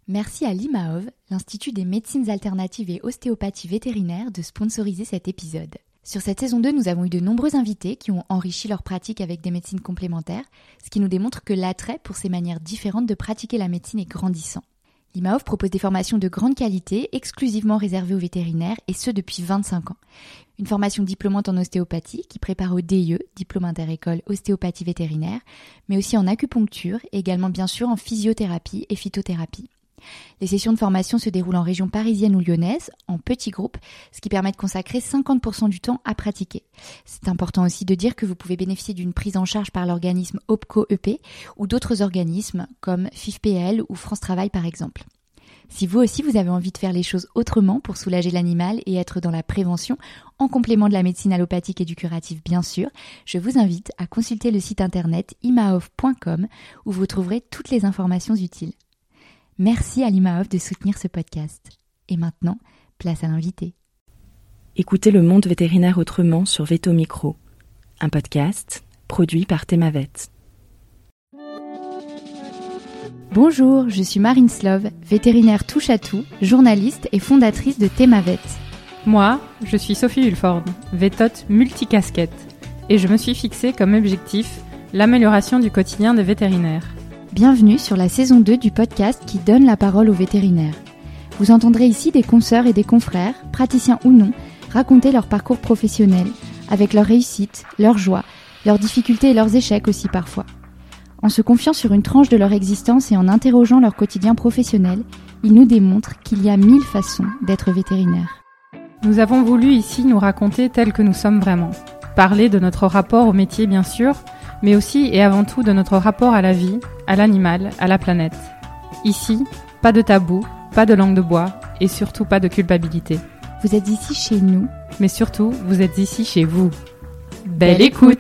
Merci à l'IMAOV, l'Institut des médecines alternatives et ostéopathie vétérinaire, de sponsoriser cet épisode. Sur cette saison 2, nous avons eu de nombreux invités qui ont enrichi leur pratique avec des médecines complémentaires, ce qui nous démontre que l'attrait pour ces manières différentes de pratiquer la médecine est grandissant. L'IMAOV propose des formations de grande qualité, exclusivement réservées aux vétérinaires, et ce depuis 25 ans. Une formation diplômante en ostéopathie qui prépare au DIE, diplôme inter-école ostéopathie vétérinaire, mais aussi en acupuncture et également bien sûr en physiothérapie et phytothérapie. Les sessions de formation se déroulent en région parisienne ou lyonnaise, en petits groupes, ce qui permet de consacrer 50% du temps à pratiquer. C'est important aussi de dire que vous pouvez bénéficier d'une prise en charge par l'organisme OPCO-EP ou d'autres organismes comme FIFPL ou France Travail par exemple. Si vous aussi vous avez envie de faire les choses autrement pour soulager l'animal et être dans la prévention, en complément de la médecine allopathique et du curatif bien sûr, je vous invite à consulter le site internet imaov.com où vous trouverez toutes les informations utiles. Merci à l'IMAOV de soutenir ce podcast. Et maintenant, place à l'invité. Écoutez le monde vétérinaire autrement sur Veto Micro, un podcast produit par Thémavet. Bonjour, je suis Marine Slove, vétérinaire touche-à-tout, journaliste et fondatrice de Thémavet. Moi, je suis Sophie Hulford, vétote multicasquette, et je me suis fixée comme objectif l'amélioration du quotidien des vétérinaires. Bienvenue sur la saison 2 du podcast qui donne la parole aux vétérinaires. Vous entendrez ici des consoeurs et des confrères, praticiens ou non, raconter leur parcours professionnel, avec leurs réussites, leurs joies, leurs difficultés et leurs échecs aussi parfois. En se confiant sur une tranche de leur existence et en interrogeant leur quotidien professionnel, ils nous démontrent qu'il y a 1000 façons d'être vétérinaire. Nous avons voulu ici nous raconter tels que nous sommes vraiment. Parler de notre rapport au métier bien sûr, mais aussi et avant tout de notre rapport à la vie, à l'animal, à la planète. Ici, pas de tabou, pas de langue de bois et surtout pas de culpabilité. Vous êtes ici chez nous, mais surtout, vous êtes ici chez vous. Belle écoute!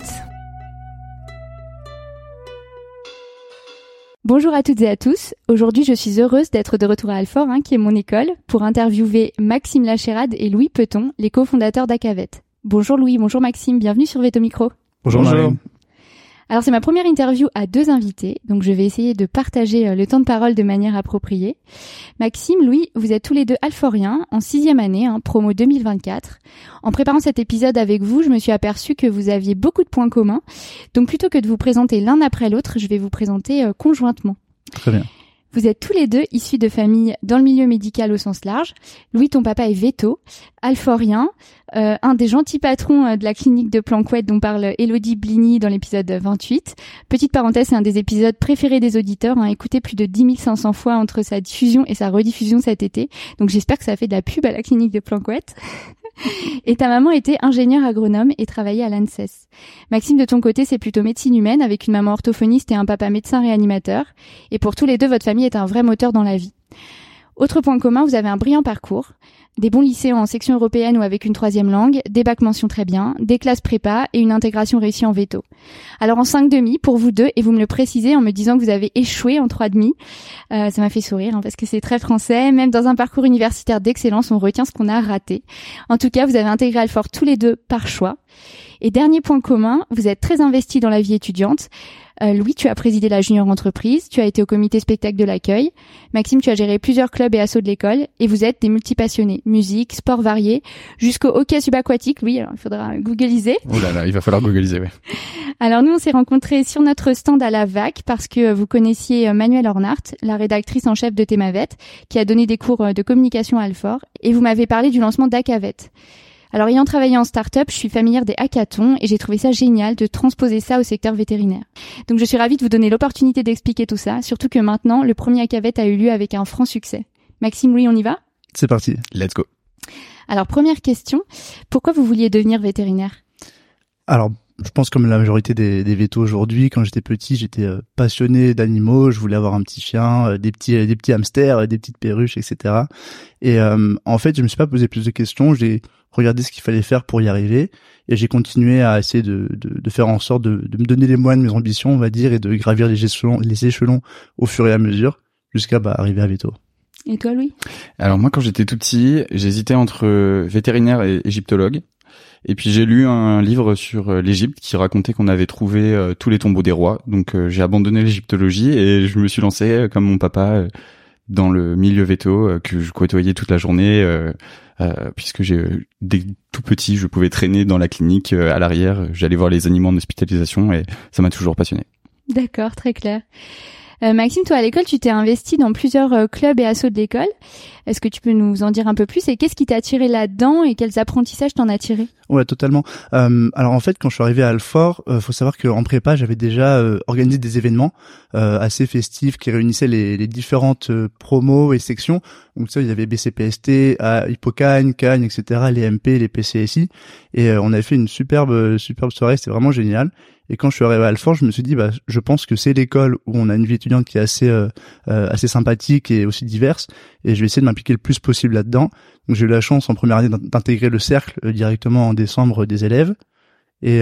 Bonjour à toutes et à tous. Aujourd'hui, je suis heureuse d'être de retour à Alfort, qui est mon école, pour interviewer Maxime Lachérade et Louis Peton, les cofondateurs d'Acavet. Bonjour Louis, bonjour Maxime, bienvenue sur Veto Micro. Bonjour Marine. Alors c'est ma première interview à 2 invités, donc je vais essayer de partager le temps de parole de manière appropriée. Maxime, Louis, vous êtes tous les deux alforiens, en 6e année, promo 2024. En préparant cet épisode avec vous, je me suis aperçue que vous aviez beaucoup de points communs. Donc plutôt que de vous présenter l'un après l'autre, je vais vous présenter conjointement. Très bien. Vous êtes tous les deux issus de familles dans le milieu médical au sens large. Louis, ton papa est véto, alforien, un des gentils patrons de la clinique de Planquette dont parle Élodie Bligny dans l'épisode 28. Petite parenthèse, c'est un des épisodes préférés des auditeurs, écouté plus de 10 500 fois entre sa diffusion et sa rediffusion cet été. Donc j'espère que ça fait de la pub à la clinique de Planquette. Et ta maman était ingénieure agronome et travaillait à l'ANSES. Maxime, de ton côté, c'est plutôt médecine humaine avec une maman orthophoniste et un papa médecin réanimateur. Et pour tous les deux, votre famille est un vrai moteur dans la vie. Autre point commun, vous avez un brillant parcours. Des bons lycées en section européenne ou avec une 3e langue, des bacs mention très bien, des classes prépa et une intégration réussie en veto. Alors en 5,5 pour vous deux, et vous me le précisez en me disant que vous avez échoué en 3,5. Ça m'a fait sourire parce que c'est très français. Même dans un parcours universitaire d'excellence, on retient ce qu'on a raté. En tout cas, vous avez intégré Alfort tous les deux par choix. Et dernier point commun, vous êtes très investis dans la vie étudiante. Louis, tu as présidé la junior entreprise, tu as été au comité spectacle de l'accueil. Maxime, tu as géré plusieurs clubs et assos de l'école. Et vous êtes des multipassionnés. Musique, sport varié, jusqu'au hockey subaquatique. Oui, alors il faudra googliser. Oh là là, il va falloir googliser, oui. Alors nous, on s'est rencontrés sur notre stand à la VAC parce que vous connaissiez Manuelle Ornart, la rédactrice en chef de Thémavet, qui a donné des cours de communication à Alfort. Et vous m'avez parlé du lancement d'Acavet. Alors, ayant travaillé en start-up, je suis familière des hackathons et j'ai trouvé ça génial de transposer ça au secteur vétérinaire. Donc, je suis ravie de vous donner l'opportunité d'expliquer tout ça, surtout que maintenant, le premier Acavet a eu lieu avec un franc succès. Maxime, Louis, on y va ? C'est parti, let's go. Alors, première question, pourquoi vous vouliez devenir vétérinaire ? Alors, je pense comme la majorité des vétos aujourd'hui, quand j'étais petit, j'étais passionné d'animaux, je voulais avoir un petit chien, des petits hamsters, des petites perruches, etc. Et en fait, je me suis pas posé plus de questions, j'ai regardé ce qu'il fallait faire pour y arriver, et j'ai continué à essayer de faire en sorte de me donner les moyens de mes ambitions, on va dire, et de gravir les échelons au fur et à mesure, jusqu'à arriver à Veto. Et toi, Louis ? Alors moi, quand j'étais tout petit, j'hésitais entre vétérinaire et égyptologue. Et puis j'ai lu un livre sur l'Égypte qui racontait qu'on avait trouvé tous les tombeaux des rois. Donc j'ai abandonné l'égyptologie et je me suis lancé comme mon papa dans le milieu veto que je côtoyais toute la journée puisque dès tout petit je pouvais traîner dans la clinique à l'arrière, j'allais voir les animaux en hospitalisation et ça m'a toujours passionné. D'accord, très clair. Maxime, toi à l'école, tu t'es investi dans plusieurs clubs et assos de l'école. Est-ce que tu peux nous en dire un peu plus et qu'est-ce qui t'a attiré là-dedans et quels apprentissages t'en as tiré? Ouais, totalement. Alors en fait, quand je suis arrivé à Alfort, faut savoir qu'en prépa, j'avais déjà organisé des événements assez festifs qui réunissaient les différentes promos et sections. Donc ça, il y avait BCPST, Hippocagne, Cagne, etc., les MP, les PCSI, et on avait fait une superbe soirée. C'était vraiment génial. Et quand je suis arrivé à Alfort, je me suis dit, je pense que c'est l'école où on a une vie étudiante qui est assez sympathique et aussi diverse, et je vais essayer de m'impliquer le plus possible là-dedans. Donc j'ai eu la chance en première année d'intégrer le cercle directement en décembre des élèves. Et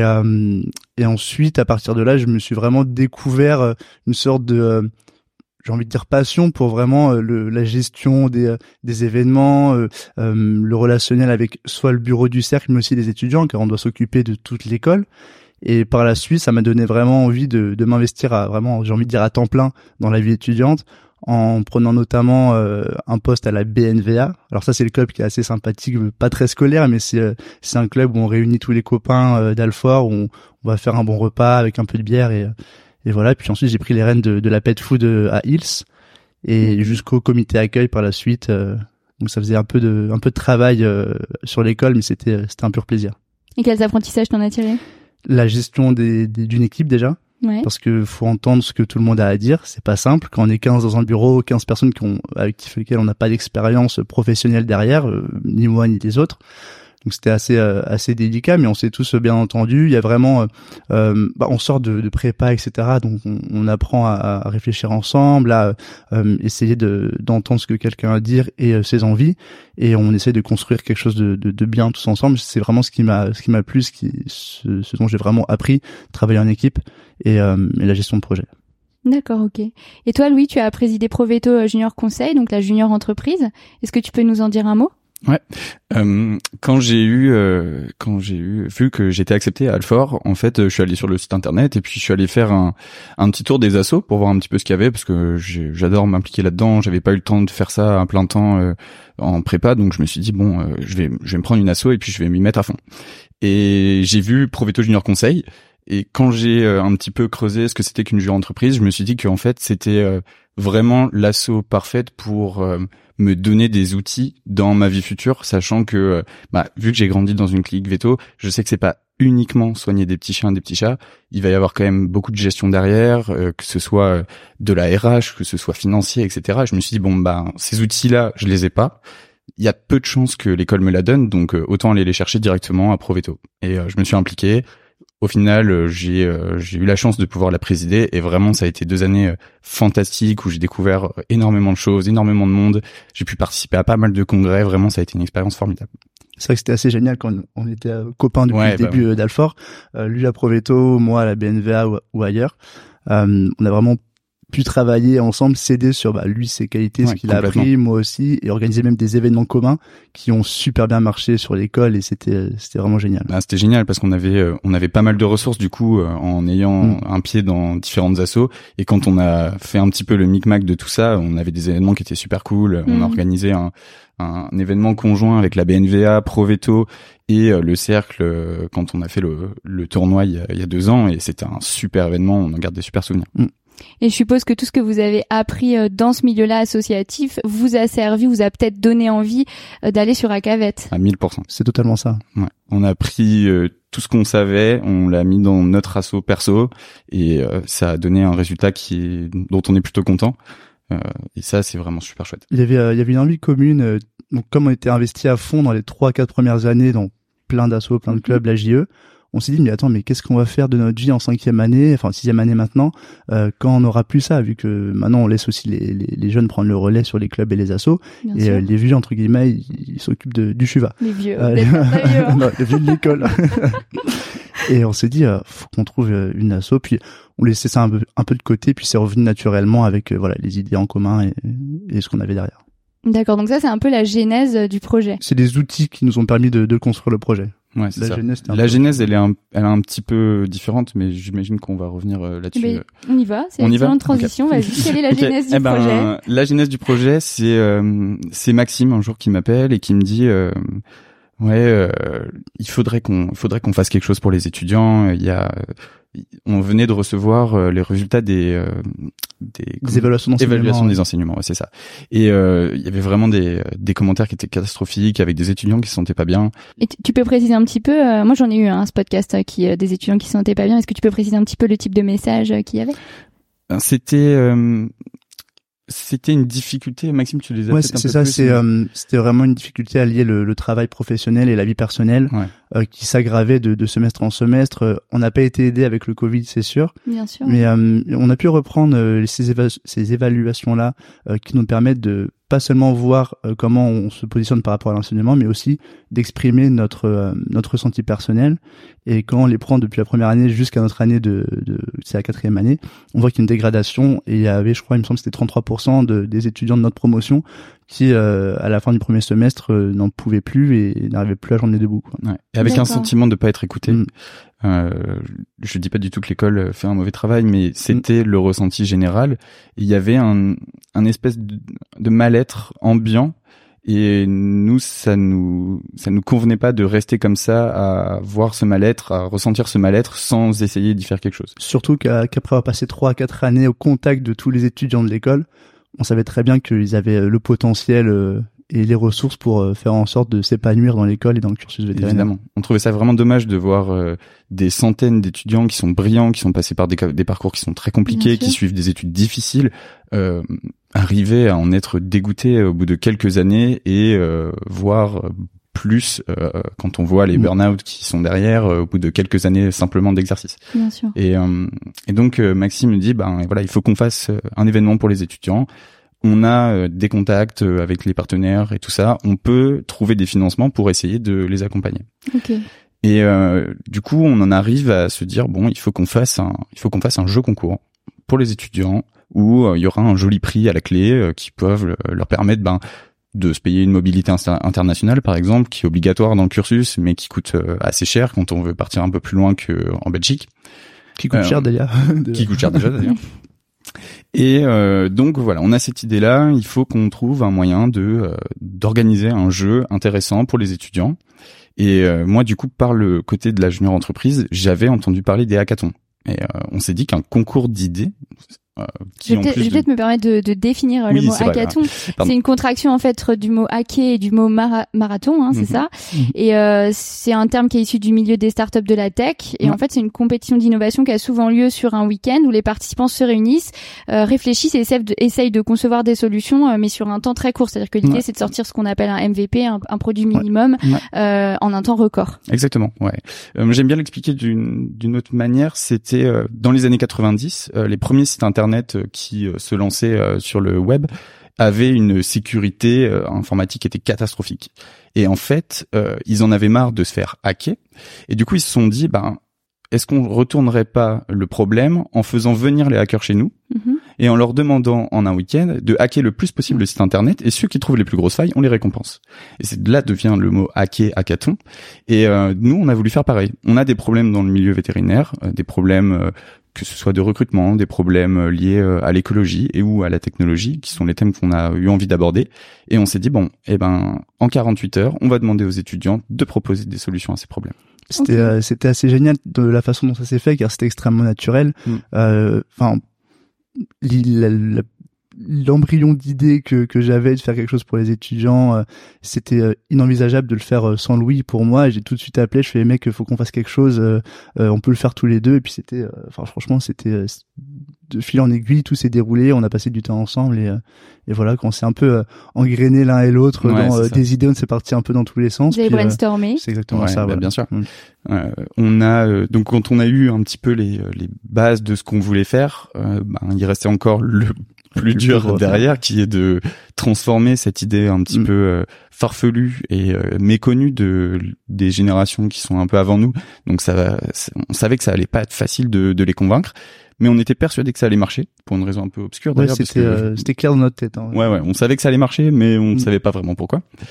ensuite, à partir de là, je me suis vraiment découvert une sorte de, j'ai envie de dire passion pour vraiment la gestion des événements, le relationnel avec soit le bureau du cercle, mais aussi des étudiants, car on doit s'occuper de toute l'école. Et par la suite, ça m'a donné vraiment envie de m'investir à vraiment, j'ai envie de dire à temps plein dans la vie étudiante, en prenant notamment un poste à la BNVA. Alors ça, c'est le club qui est assez sympathique, pas très scolaire, mais c'est un club où on réunit tous les copains d'Alfort, où on va faire un bon repas avec un peu de bière et voilà. Puis ensuite, j'ai pris les rênes de la pet food à Hills et jusqu'au comité accueil par la suite. Donc ça faisait un peu de travail sur l'école, mais c'était un pur plaisir. Et quels apprentissages t'en as tiré? La gestion d'une équipe déjà. Ouais. Parce que faut entendre ce que tout le monde a à dire, c'est pas simple. Quand on est 15 dans un bureau, 15 personnes avec lesquelles on n'a pas d'expérience professionnelle derrière, ni moi ni les autres. Donc c'était assez délicat, mais on s'est tous bien entendu. Il y a vraiment, on sort de prépa, etc. Donc on apprend à réfléchir ensemble, à essayer d'entendre ce que quelqu'un a à dire et ses envies, et on essaie de construire quelque chose de bien tous ensemble. C'est vraiment ce qui m'a plu, ce dont j'ai vraiment appris, travailler en équipe et la gestion de projet. D'accord, ok. Et toi, Louis, tu as présidé Proveto Junior Conseil, donc la junior entreprise. Est-ce que tu peux nous en dire un mot? Ouais. Quand j'ai vu que j'étais accepté à Alfort, en fait, je suis allé sur le site internet et puis je suis allé faire un petit tour des assos pour voir un petit peu ce qu'il y avait, parce que j'adore m'impliquer là-dedans. J'avais pas eu le temps de faire ça à plein temps en prépa, donc je me suis dit je vais me prendre une asso et puis je vais m'y mettre à fond. Et j'ai vu Proveto Junior Conseil. Et quand j'ai un petit peu creusé ce que c'était qu'une junior entreprise, je me suis dit qu'en fait, c'était vraiment l'asso parfaite pour me donner des outils dans ma vie future, sachant que vu que j'ai grandi dans une clinique veto, je sais que c'est pas uniquement soigner des petits chiens, des petits chats, il va y avoir quand même beaucoup de gestion derrière, que ce soit de la RH, que ce soit financier, etc. Et je me suis dit ces outils-là, je les ai pas. Il y a peu de chances que l'école me la donne, donc autant aller les chercher directement à Proveto. Et je me suis impliqué. Au final, j'ai eu la chance de pouvoir la présider et vraiment ça a été 2 années fantastiques où j'ai découvert énormément de choses, énormément de monde. J'ai pu participer à pas mal de congrès. Vraiment, ça a été une expérience formidable. C'est vrai que c'était assez génial quand on était copains depuis le début d'Alfort. Lui à Proveto, moi à la BNVA ou ailleurs. On a vraiment pu travailler ensemble, s'aider sur lui ses qualités, ce qu'il a appris, moi aussi, et organiser même des événements communs qui ont super bien marché sur l'école, et c'était vraiment génial. C'était génial parce qu'on avait pas mal de ressources du coup en ayant un pied dans différentes assos, et quand on a fait un petit peu le micmac de tout ça, on avait des événements qui étaient super cool. On a organisé un événement conjoint avec la BNVA, Proveto et le cercle quand on a fait le tournoi il y a 2 ans, et c'était un super événement. On en garde des super souvenirs. Et je suppose que tout ce que vous avez appris dans ce milieu-là associatif vous a servi, vous a peut-être donné envie d'aller sur ACAVET. À 1000%. C'est totalement ça. Ouais. On a pris tout ce qu'on savait, on l'a mis dans notre asso perso, et ça a donné un résultat dont on est plutôt content. Et ça, c'est vraiment super chouette. Il y avait une envie commune. Donc, comme on était investi à fond dans les 3-4 premières années dans plein d'assos, plein de clubs, la JE, on s'est dit mais qu'est-ce qu'on va faire de notre vie en 5e année, enfin 6e année maintenant, quand on n'aura plus ça, vu que maintenant on laisse aussi les jeunes prendre le relais sur les clubs et les assos. Bien et les vieux entre guillemets ils s'occupent du chuva. Les vieux, non, les vieux de l'école. Et on s'est dit faut qu'on trouve une asso, puis on laissait ça un peu de côté, puis c'est revenu naturellement avec les idées en commun et ce qu'on avait derrière. D'accord, donc ça c'est un peu la genèse du projet. C'est des outils qui nous ont permis de construire le projet. Ouais, c'est ça. genèse, La genèse, elle est un petit peu différente, mais j'imagine qu'on va revenir là-dessus. Mais on y va, c'est une excellente transition. Okay. Vas-y, quelle est la genèse du projet? La genèse du projet, c'est Maxime un jour qui m'appelle et qui me dit il faudrait qu'on fasse quelque chose pour les étudiants. On venait de recevoir les résultats des évaluations des enseignements, ouais, c'est ça. Et il y avait vraiment des commentaires qui étaient catastrophiques, avec des étudiants qui se sentaient pas bien. Et tu peux préciser un petit peu, moi j'en ai eu ce podcast des étudiants qui se sentaient pas bien. Est-ce que tu peux préciser un petit peu le type de message qu'il y avait? C'était une difficulté. Maxime, tu les as peut-être un peu c'est ça. plus. C'était vraiment une difficulté à lier le travail professionnel et la vie personnelle, qui s'aggravait de semestre en semestre. On n'a pas été aidé avec le Covid, c'est sûr. Bien sûr. Mais on a pu reprendre ces évaluations-là, qui nous permettent de pas seulement voir comment on se positionne par rapport à l'enseignement, mais aussi d'exprimer notre ressenti personnel. Et quand on les prend depuis la première année jusqu'à notre année c'est la 4e année, on voit qu'il y a une dégradation. Et il y avait, je crois, il me semble que c'était 33% des étudiants de notre promotion qui, à la fin du premier semestre, n'en pouvaient plus et n'arrivaient plus à joindre les deux bouts, quoi. Ouais. Et avec un sentiment de pas être écouté. Je dis pas du tout que l'école fait un mauvais travail, mais c'était le ressenti général. Il y avait un espèce de mal-être ambiant, et nous, ça nous convenait pas de rester comme ça, à voir ce mal-être, à ressentir ce mal-être sans essayer d'y faire quelque chose. Surtout qu'après avoir passé 3 à 4 années au contact de tous les étudiants de l'école, on savait très bien qu'ils avaient le potentiel et les ressources pour faire en sorte de s'épanouir dans l'école et dans le cursus vétérinaire. Évidemment. On trouvait ça vraiment dommage de voir des centaines d'étudiants qui sont brillants, qui sont passés par des parcours qui sont très compliqués, qui suivent des études difficiles, arriver à en être dégoûtés au bout de quelques années et voir plus quand on voit les burn-out qui sont derrière au bout de quelques années simplement d'exercice. Bien sûr. Et donc Maxime me dit il faut qu'on fasse un événement pour les étudiants. On a des contacts avec les partenaires et tout ça. On peut trouver des financements pour essayer de les accompagner. Okay. Et du coup, on en arrive à se dire il faut qu'on fasse un jeu concours pour les étudiants où il y aura un joli prix à la clé qui peuvent leur permettre de se payer une mobilité internationale, par exemple, qui est obligatoire dans le cursus, mais qui coûte assez cher quand on veut partir un peu plus loin qu'en Belgique. Qui coûte cher d'ailleurs. Qui coûte cher déjà d'ailleurs. Et donc voilà, on a cette idée-là. Il faut qu'on trouve un moyen d'organiser un jeu intéressant pour les étudiants. Et moi, du coup, par le côté de la junior entreprise, j'avais entendu parler des hackathons. Et on s'est dit qu'un concours d'idées je vais peut-être me permettre de définir le mot hackathon. C'est une contraction en fait du mot hacker et du mot marathon, c'est ça. Et c'est un terme qui est issu du milieu des startups de la tech. Et en fait, c'est une compétition d'innovation qui a souvent lieu sur un week-end où les participants se réunissent, réfléchissent et essayent de concevoir des solutions, mais sur un temps très court. C'est-à-dire que l'idée, c'est de sortir ce qu'on appelle un MVP, un produit minimum, en un temps record. Exactement. Ouais. J'aime bien l'expliquer d'une autre manière. C'était dans les années 90, les premiers sites internet qui se lançaient sur le web avaient une sécurité informatique qui était catastrophique. Et en fait, ils en avaient marre de se faire hacker. Et du coup, ils se sont dit, est-ce qu'on retournerait pas le problème en faisant venir les hackers chez nous et en leur demandant en un week-end de hacker le plus possible le site internet, et ceux qui trouvent les plus grosses failles, on les récompense. Et c'est de là devient le mot hacker, hackathon. Et nous, on a voulu faire pareil. On a des problèmes dans le milieu vétérinaire, des problèmes que ce soit de recrutement, des problèmes liés à l'écologie et ou à la technologie, qui sont les thèmes qu'on a eu envie d'aborder. Et on s'est dit, en 48 heures, on va demander aux étudiants de proposer des solutions à ces problèmes. C'était assez génial de la façon dont ça s'est fait, car c'était extrêmement naturel. L'embryon d'idée que j'avais de faire quelque chose pour les étudiants, c'était inenvisageable de le faire sans Louis pour moi. Et j'ai tout de suite appelé, je fais mec, faut qu'on fasse quelque chose, on peut le faire tous les deux. Et puis c'était franchement, c'était de fil en aiguille, tout s'est déroulé, on a passé du temps ensemble et voilà, quand on s'est un peu engrainé l'un et l'autre dans des idées, on s'est parti un peu dans tous les sens. Vous avez brainstormé. C'est exactement ça. Bien sûr. On a donc quand on a eu un petit peu les bases de ce qu'on voulait faire, il restait encore le plus dur derrière, qui est de transformer cette idée un petit peu farfelue et méconnue des générations qui sont un peu avant nous. Donc on savait que ça allait pas être facile de les convaincre, mais on était persuadé que ça allait marcher, pour une raison un peu obscure d'ailleurs. C'était clair dans notre tête. Ouais, on savait que ça allait marcher, mais on savait pas vraiment pourquoi.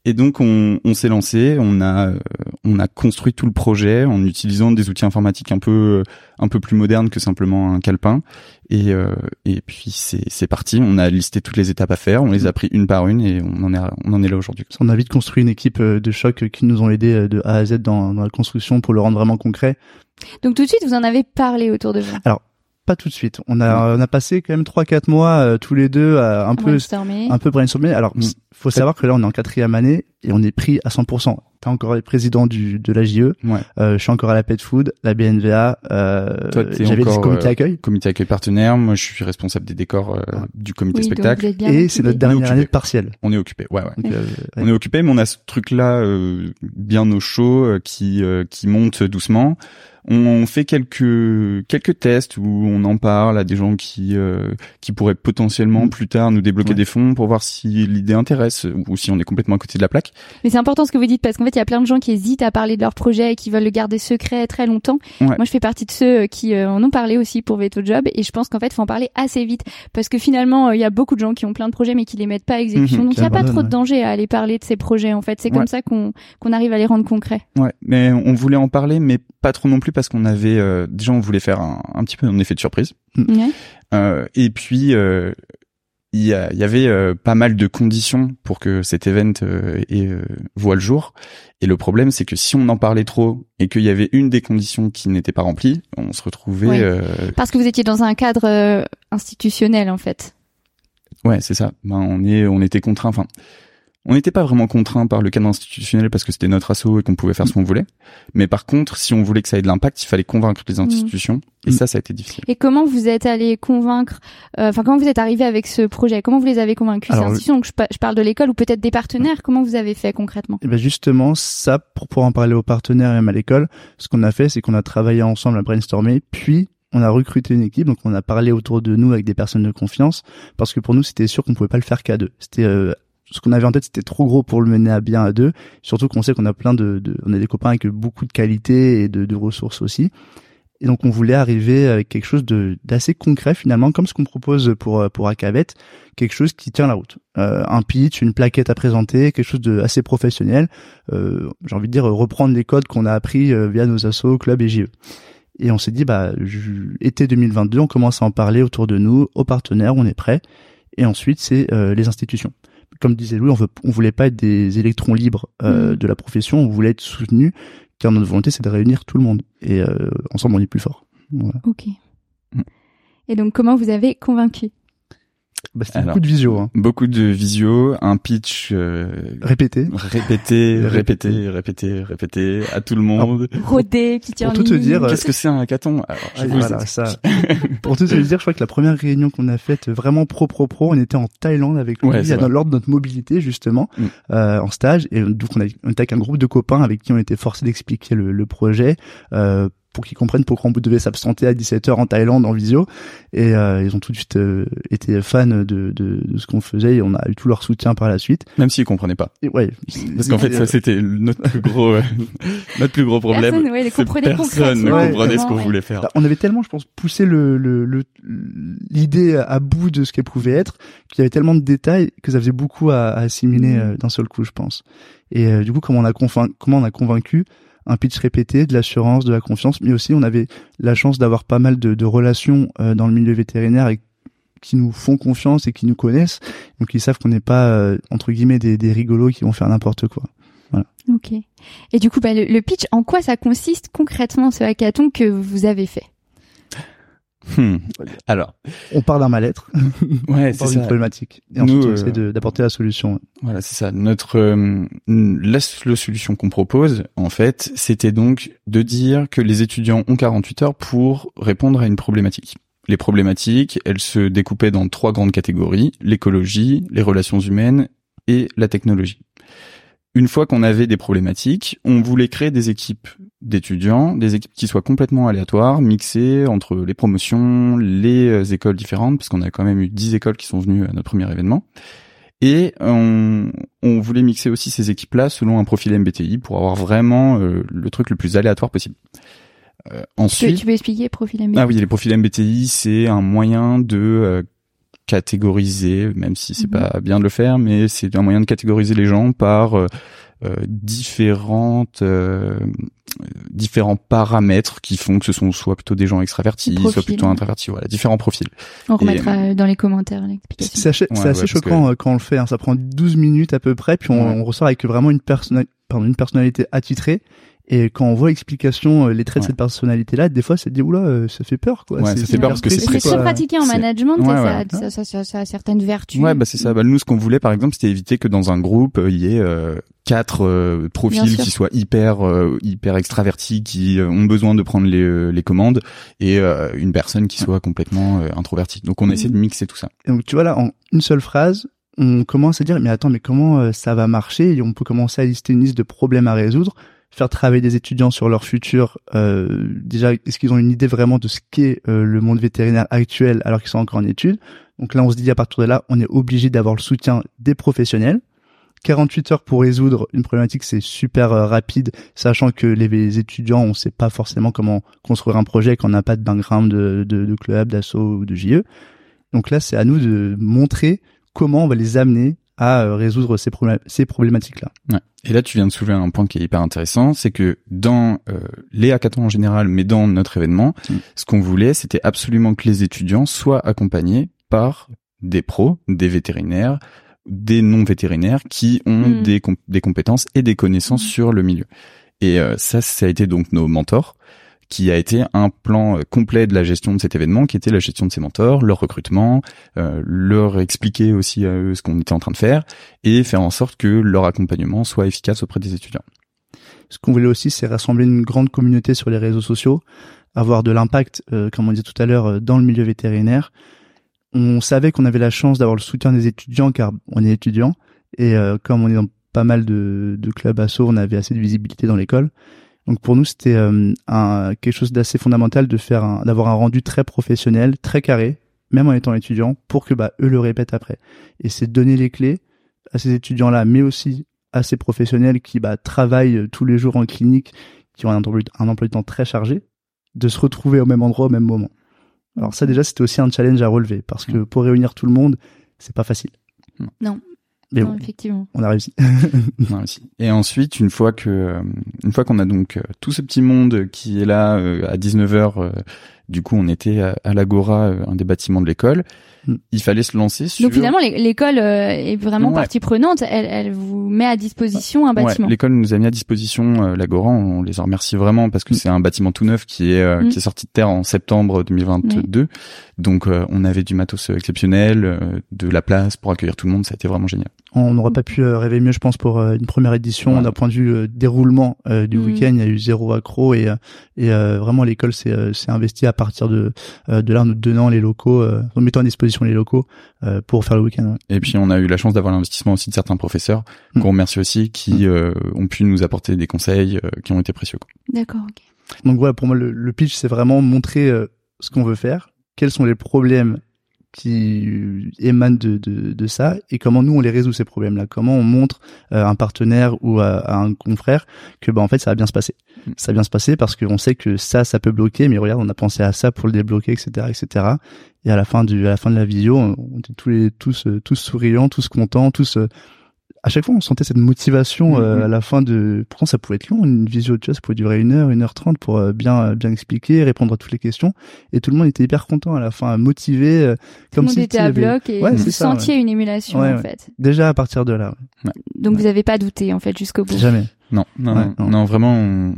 Et donc on s'est lancé, on a construit tout le projet en utilisant des outils informatiques un peu plus modernes que simplement un calepin. Et puis c'est parti. On a listé toutes les étapes à faire, on les a pris une par une et on en est là aujourd'hui. On a vite construit une équipe de choc qui nous ont aidés de A à Z dans la construction pour le rendre vraiment concret. Donc tout de suite, vous en avez parlé autour de vous. Alors pas tout de suite. On a passé quand même 3-4 mois tous les deux à un peu brainstormer. Alors faut savoir que là on est en 4e année et on est pris à 100%. T'es encore le président de la JE. Ouais. Je suis encore à la Pet Food, la BNVA. J'avais le comité accueil. Comité accueil partenaire. Moi, je suis responsable des décors du comité spectacle. Et c'est notre dernière année de partiel. On est occupé. Ouais. On est occupé, mais on a ce truc-là bien au chaud qui monte doucement. On fait quelques tests où on en parle à des gens qui pourraient potentiellement plus tard nous débloquer des fonds pour voir si l'idée intéresse ou si on est complètement à côté de la plaque. Mais c'est important ce que vous dites parce qu'en fait il y a plein de gens qui hésitent à parler de leur projet et qui veulent le garder secret très longtemps. Ouais. Moi je fais partie de ceux qui en ont parlé aussi pour Veto Job et je pense qu'en fait faut en parler assez vite parce que finalement il y a beaucoup de gens qui ont plein de projets mais qui les mettent pas à exécution. Donc il y a pas trop de danger à aller parler de ces projets en fait. C'est comme ça qu'on arrive à les rendre concrets. Ouais, mais on voulait en parler mais pas trop non plus parce qu'on avait déjà on voulait faire un petit peu un effet de surprise. Et puis il y avait pas mal de conditions pour que cet event voit le jour. Et le problème, c'est que si on en parlait trop et qu'il y avait une des conditions qui n'était pas remplie, on se retrouvait... Parce que vous étiez dans un cadre institutionnel, en fait. Ouais, c'est ça. On était contraints. Enfin, on n'était pas vraiment contraints par le cadre institutionnel parce que c'était notre asso et qu'on pouvait faire ce qu'on voulait. Mais par contre, si on voulait que ça ait de l'impact, il fallait convaincre les institutions. Et ça a été difficile. Et comment vous êtes allé convaincre, comment vous êtes arrivé avec ce projet? Comment vous les avez convaincus? Ces institutions, donc je parle de l'école ou peut-être des partenaires. Comment vous avez fait concrètement? Et ben justement, ça, pour pouvoir en parler aux partenaires et même à l'école, ce qu'on a fait, c'est qu'on a travaillé ensemble à brainstormer, puis on a recruté une équipe, donc on a parlé autour de nous avec des personnes de confiance, parce que pour nous, c'était sûr qu'on pouvait pas le faire qu'à deux. C'était ce qu'on avait en tête, c'était trop gros pour le mener à bien à deux. Surtout qu'on sait qu'on a on a des copains avec beaucoup de qualité et de ressources aussi. Et donc on voulait arriver avec quelque chose d'assez concret finalement, comme ce qu'on propose pour Acavet, quelque chose qui tient la route. Un pitch, une plaquette à présenter, quelque chose de assez professionnel. J'ai envie de dire reprendre les codes qu'on a appris via nos assos, clubs et JE. Et on s'est dit été 2022, on commence à en parler autour de nous, aux partenaires, on est prêt. Et ensuite c'est les institutions. Comme disait Louis, on voulait pas être des électrons libres de la profession, on voulait être soutenus, car notre volonté c'est de réunir tout le monde. Et ensemble on est plus fort. Voilà. Ok. Et donc comment vous avez convaincu? C'était beaucoup de visio. Hein. Beaucoup de visio, un pitch répété à tout le monde. Rodé, qui tient pour tout te dire, qu'est-ce que c'est un hackathon? Ça. Pour tout te dire, je crois que la première réunion qu'on a faite vraiment pro, on était en Thaïlande avec lui, dans l'ordre de notre mobilité justement, en stage, et donc on était avec un groupe de copains avec qui on était forcé d'expliquer le projet. Pour qu'ils comprennent pourquoi on devait s'absenter à 17h en Thaïlande en visio, et ils ont tout de suite été fans de ce qu'on faisait, et on a eu tout leur soutien par la suite, même s'ils comprenaient pas. Et parce qu'en fait ça c'était notre plus gros problème. Personne ne comprenait ce qu'on voulait faire. On avait tellement, je pense, poussé l'idée à bout de ce qu'elle pouvait être, qu'il y avait tellement de détails que ça faisait beaucoup à assimiler d'un seul coup, je pense. Et du coup, comment on a convaincu? Un pitch répété, de l'assurance, de la confiance, mais aussi on avait la chance d'avoir pas mal de relations dans le milieu vétérinaire et qui nous font confiance et qui nous connaissent, donc ils savent qu'on n'est pas entre guillemets des rigolos qui vont faire n'importe quoi. Voilà. Ok. Et du coup, le pitch, en quoi ça consiste concrètement ce hackathon que vous avez fait? Alors, on part d'un mal-être, ouais, c'est ça, d'une problématique, et ensuite on essaie d'apporter la solution. Voilà, c'est ça. La solution qu'on propose, en fait, c'était donc de dire que les étudiants ont 48 heures pour répondre à une problématique. Les problématiques, elles se découpaient dans 3 grandes catégories: l'écologie, les relations humaines et la technologie. Une fois qu'on avait des problématiques, on voulait créer des équipes d'étudiants, des équipes qui soient complètement aléatoires, mixées entre les promotions, les écoles différentes, parce qu'on a quand même eu 10 écoles qui sont venues à notre premier événement. Et on voulait mixer aussi ces équipes-là selon un profil MBTI pour avoir vraiment le truc le plus aléatoire possible. Ensuite, tu peux expliquer profil MBTI? Ah oui, les profils MBTI, c'est un moyen de catégoriser, même si c'est pas bien de le faire, mais c'est un moyen de catégoriser les gens par différents paramètres qui font que ce sont soit plutôt des gens extravertis, soit plutôt introvertis, voilà, différents profils. On remettra dans les commentaires l'explication. C'est assez choquant quand on le fait, hein. Ça prend 12 minutes à peu près, puis on ressort avec vraiment une personnalité attitrée. Et quand on voit l'explication, les traits de cette personnalité-là, des fois, ça te dit, oula, ça fait peur, quoi. Ouais, ça fait peur parce que c'est très pratiqué en management, ça a certaines vertus. Ouais, bah c'est ça. Bah, nous, ce qu'on voulait, par exemple, c'était éviter que dans un groupe, il y ait 4 profils qui soient hyper extravertis, qui ont besoin de prendre les commandes, et une personne qui soit complètement introvertie. Donc, on essaie de mixer tout ça. Et donc, tu vois, là, en une seule phrase, on commence à dire, mais attends, mais comment ça va marcher? Et on peut commencer à lister une liste de problèmes à résoudre, faire travailler des étudiants sur leur futur. Déjà, est-ce qu'ils ont une idée vraiment de ce qu'est le monde vétérinaire actuel alors qu'ils sont encore en études? Donc là, on se dit, à partir de là, on est obligé d'avoir le soutien des professionnels. 48 heures pour résoudre une problématique, c'est super rapide, sachant que les étudiants, on sait pas forcément comment construire un projet quand on n'a pas de background de club, d'asso ou de JE. Donc là, c'est à nous de montrer comment on va les amener à résoudre ces problématiques-là. Ouais. Et là, tu viens de soulever un point qui est hyper intéressant, c'est que dans les hackathons en général, mais dans notre événement, ce qu'on voulait, c'était absolument que les étudiants soient accompagnés par des pros, des vétérinaires, des non-vétérinaires qui ont des compétences et des connaissances sur le milieu. Et ça a été donc nos mentors, qui a été un plan complet de la gestion de cet événement, qui était la gestion de ces mentors, leur recrutement, leur expliquer aussi à eux ce qu'on était en train de faire, et faire en sorte que leur accompagnement soit efficace auprès des étudiants. Ce qu'on voulait aussi, c'est rassembler une grande communauté sur les réseaux sociaux, avoir de l'impact, comme on disait tout à l'heure, dans le milieu vétérinaire. On savait qu'on avait la chance d'avoir le soutien des étudiants, car on est étudiant, et comme on est dans pas mal de clubs asso, on avait assez de visibilité dans l'école. Donc pour nous, c'était quelque chose d'assez fondamental d'avoir un rendu très professionnel, très carré, même en étant étudiant, pour que eux le répètent après. Et c'est de donner les clés à ces étudiants-là, mais aussi à ces professionnels qui travaillent tous les jours en clinique, qui ont un emploi du temps très chargé, de se retrouver au même endroit au même moment. Alors ça déjà, c'était aussi un challenge à relever, parce que pour réunir tout le monde, c'est pas facile. Non. Mais non, bon, effectivement. On a réussi. On a réussi. Et ensuite, une fois qu'on a donc tout ce petit monde qui est là à 19h, du coup, on était à l'Agora, un des bâtiments de l'école. Il fallait se lancer sur... Donc finalement, l'école est vraiment partie prenante. Elle vous met à disposition un bâtiment. Ouais, l'école nous a mis à disposition l'Agora. On les en remercie vraiment parce que c'est un bâtiment tout neuf qui est sorti de terre en septembre 2022. Ouais. Donc on avait du matos exceptionnel, de la place pour accueillir tout le monde. Ça a été vraiment génial. On n'aurait pas pu rêver mieux, je pense, pour une première édition. D'un point de vue déroulement du week-end, il y a eu 0 accro et vraiment l'école s'est investie à partir de là, en nous donnant les locaux, en mettant à disposition les locaux pour faire le week-end. Ouais. Et puis on a eu la chance d'avoir l'investissement aussi de certains professeurs qu'on remercie aussi, qui ont pu nous apporter des conseils qui ont été précieux. Quoi. D'accord. Okay. Donc voilà, pour moi le pitch, c'est vraiment montrer ce qu'on veut faire, quels sont les problèmes qui émanent de ça et comment nous on les résout ces problèmes-là, comment on montre à un partenaire ou à un confrère que en fait ça va bien se passer. Ça va bien se passer parce qu'on sait que ça peut bloquer, mais regarde, on a pensé à ça pour le débloquer, etc. Et à la fin de la vidéo, on était tous souriants, tous contents, à chaque fois on sentait cette motivation à la fin pourtant ça pouvait être long, une visio, tu vois, ça pouvait durer 1h30 pour bien expliquer, répondre à toutes les questions, et tout le monde était hyper content à la fin, motivé, comme si tout le monde était à bloc et vous sentiez une émulation en fait. Déjà à partir de là. Ouais. Donc vous avez pas douté en fait jusqu'au bout. Jamais. Non, vraiment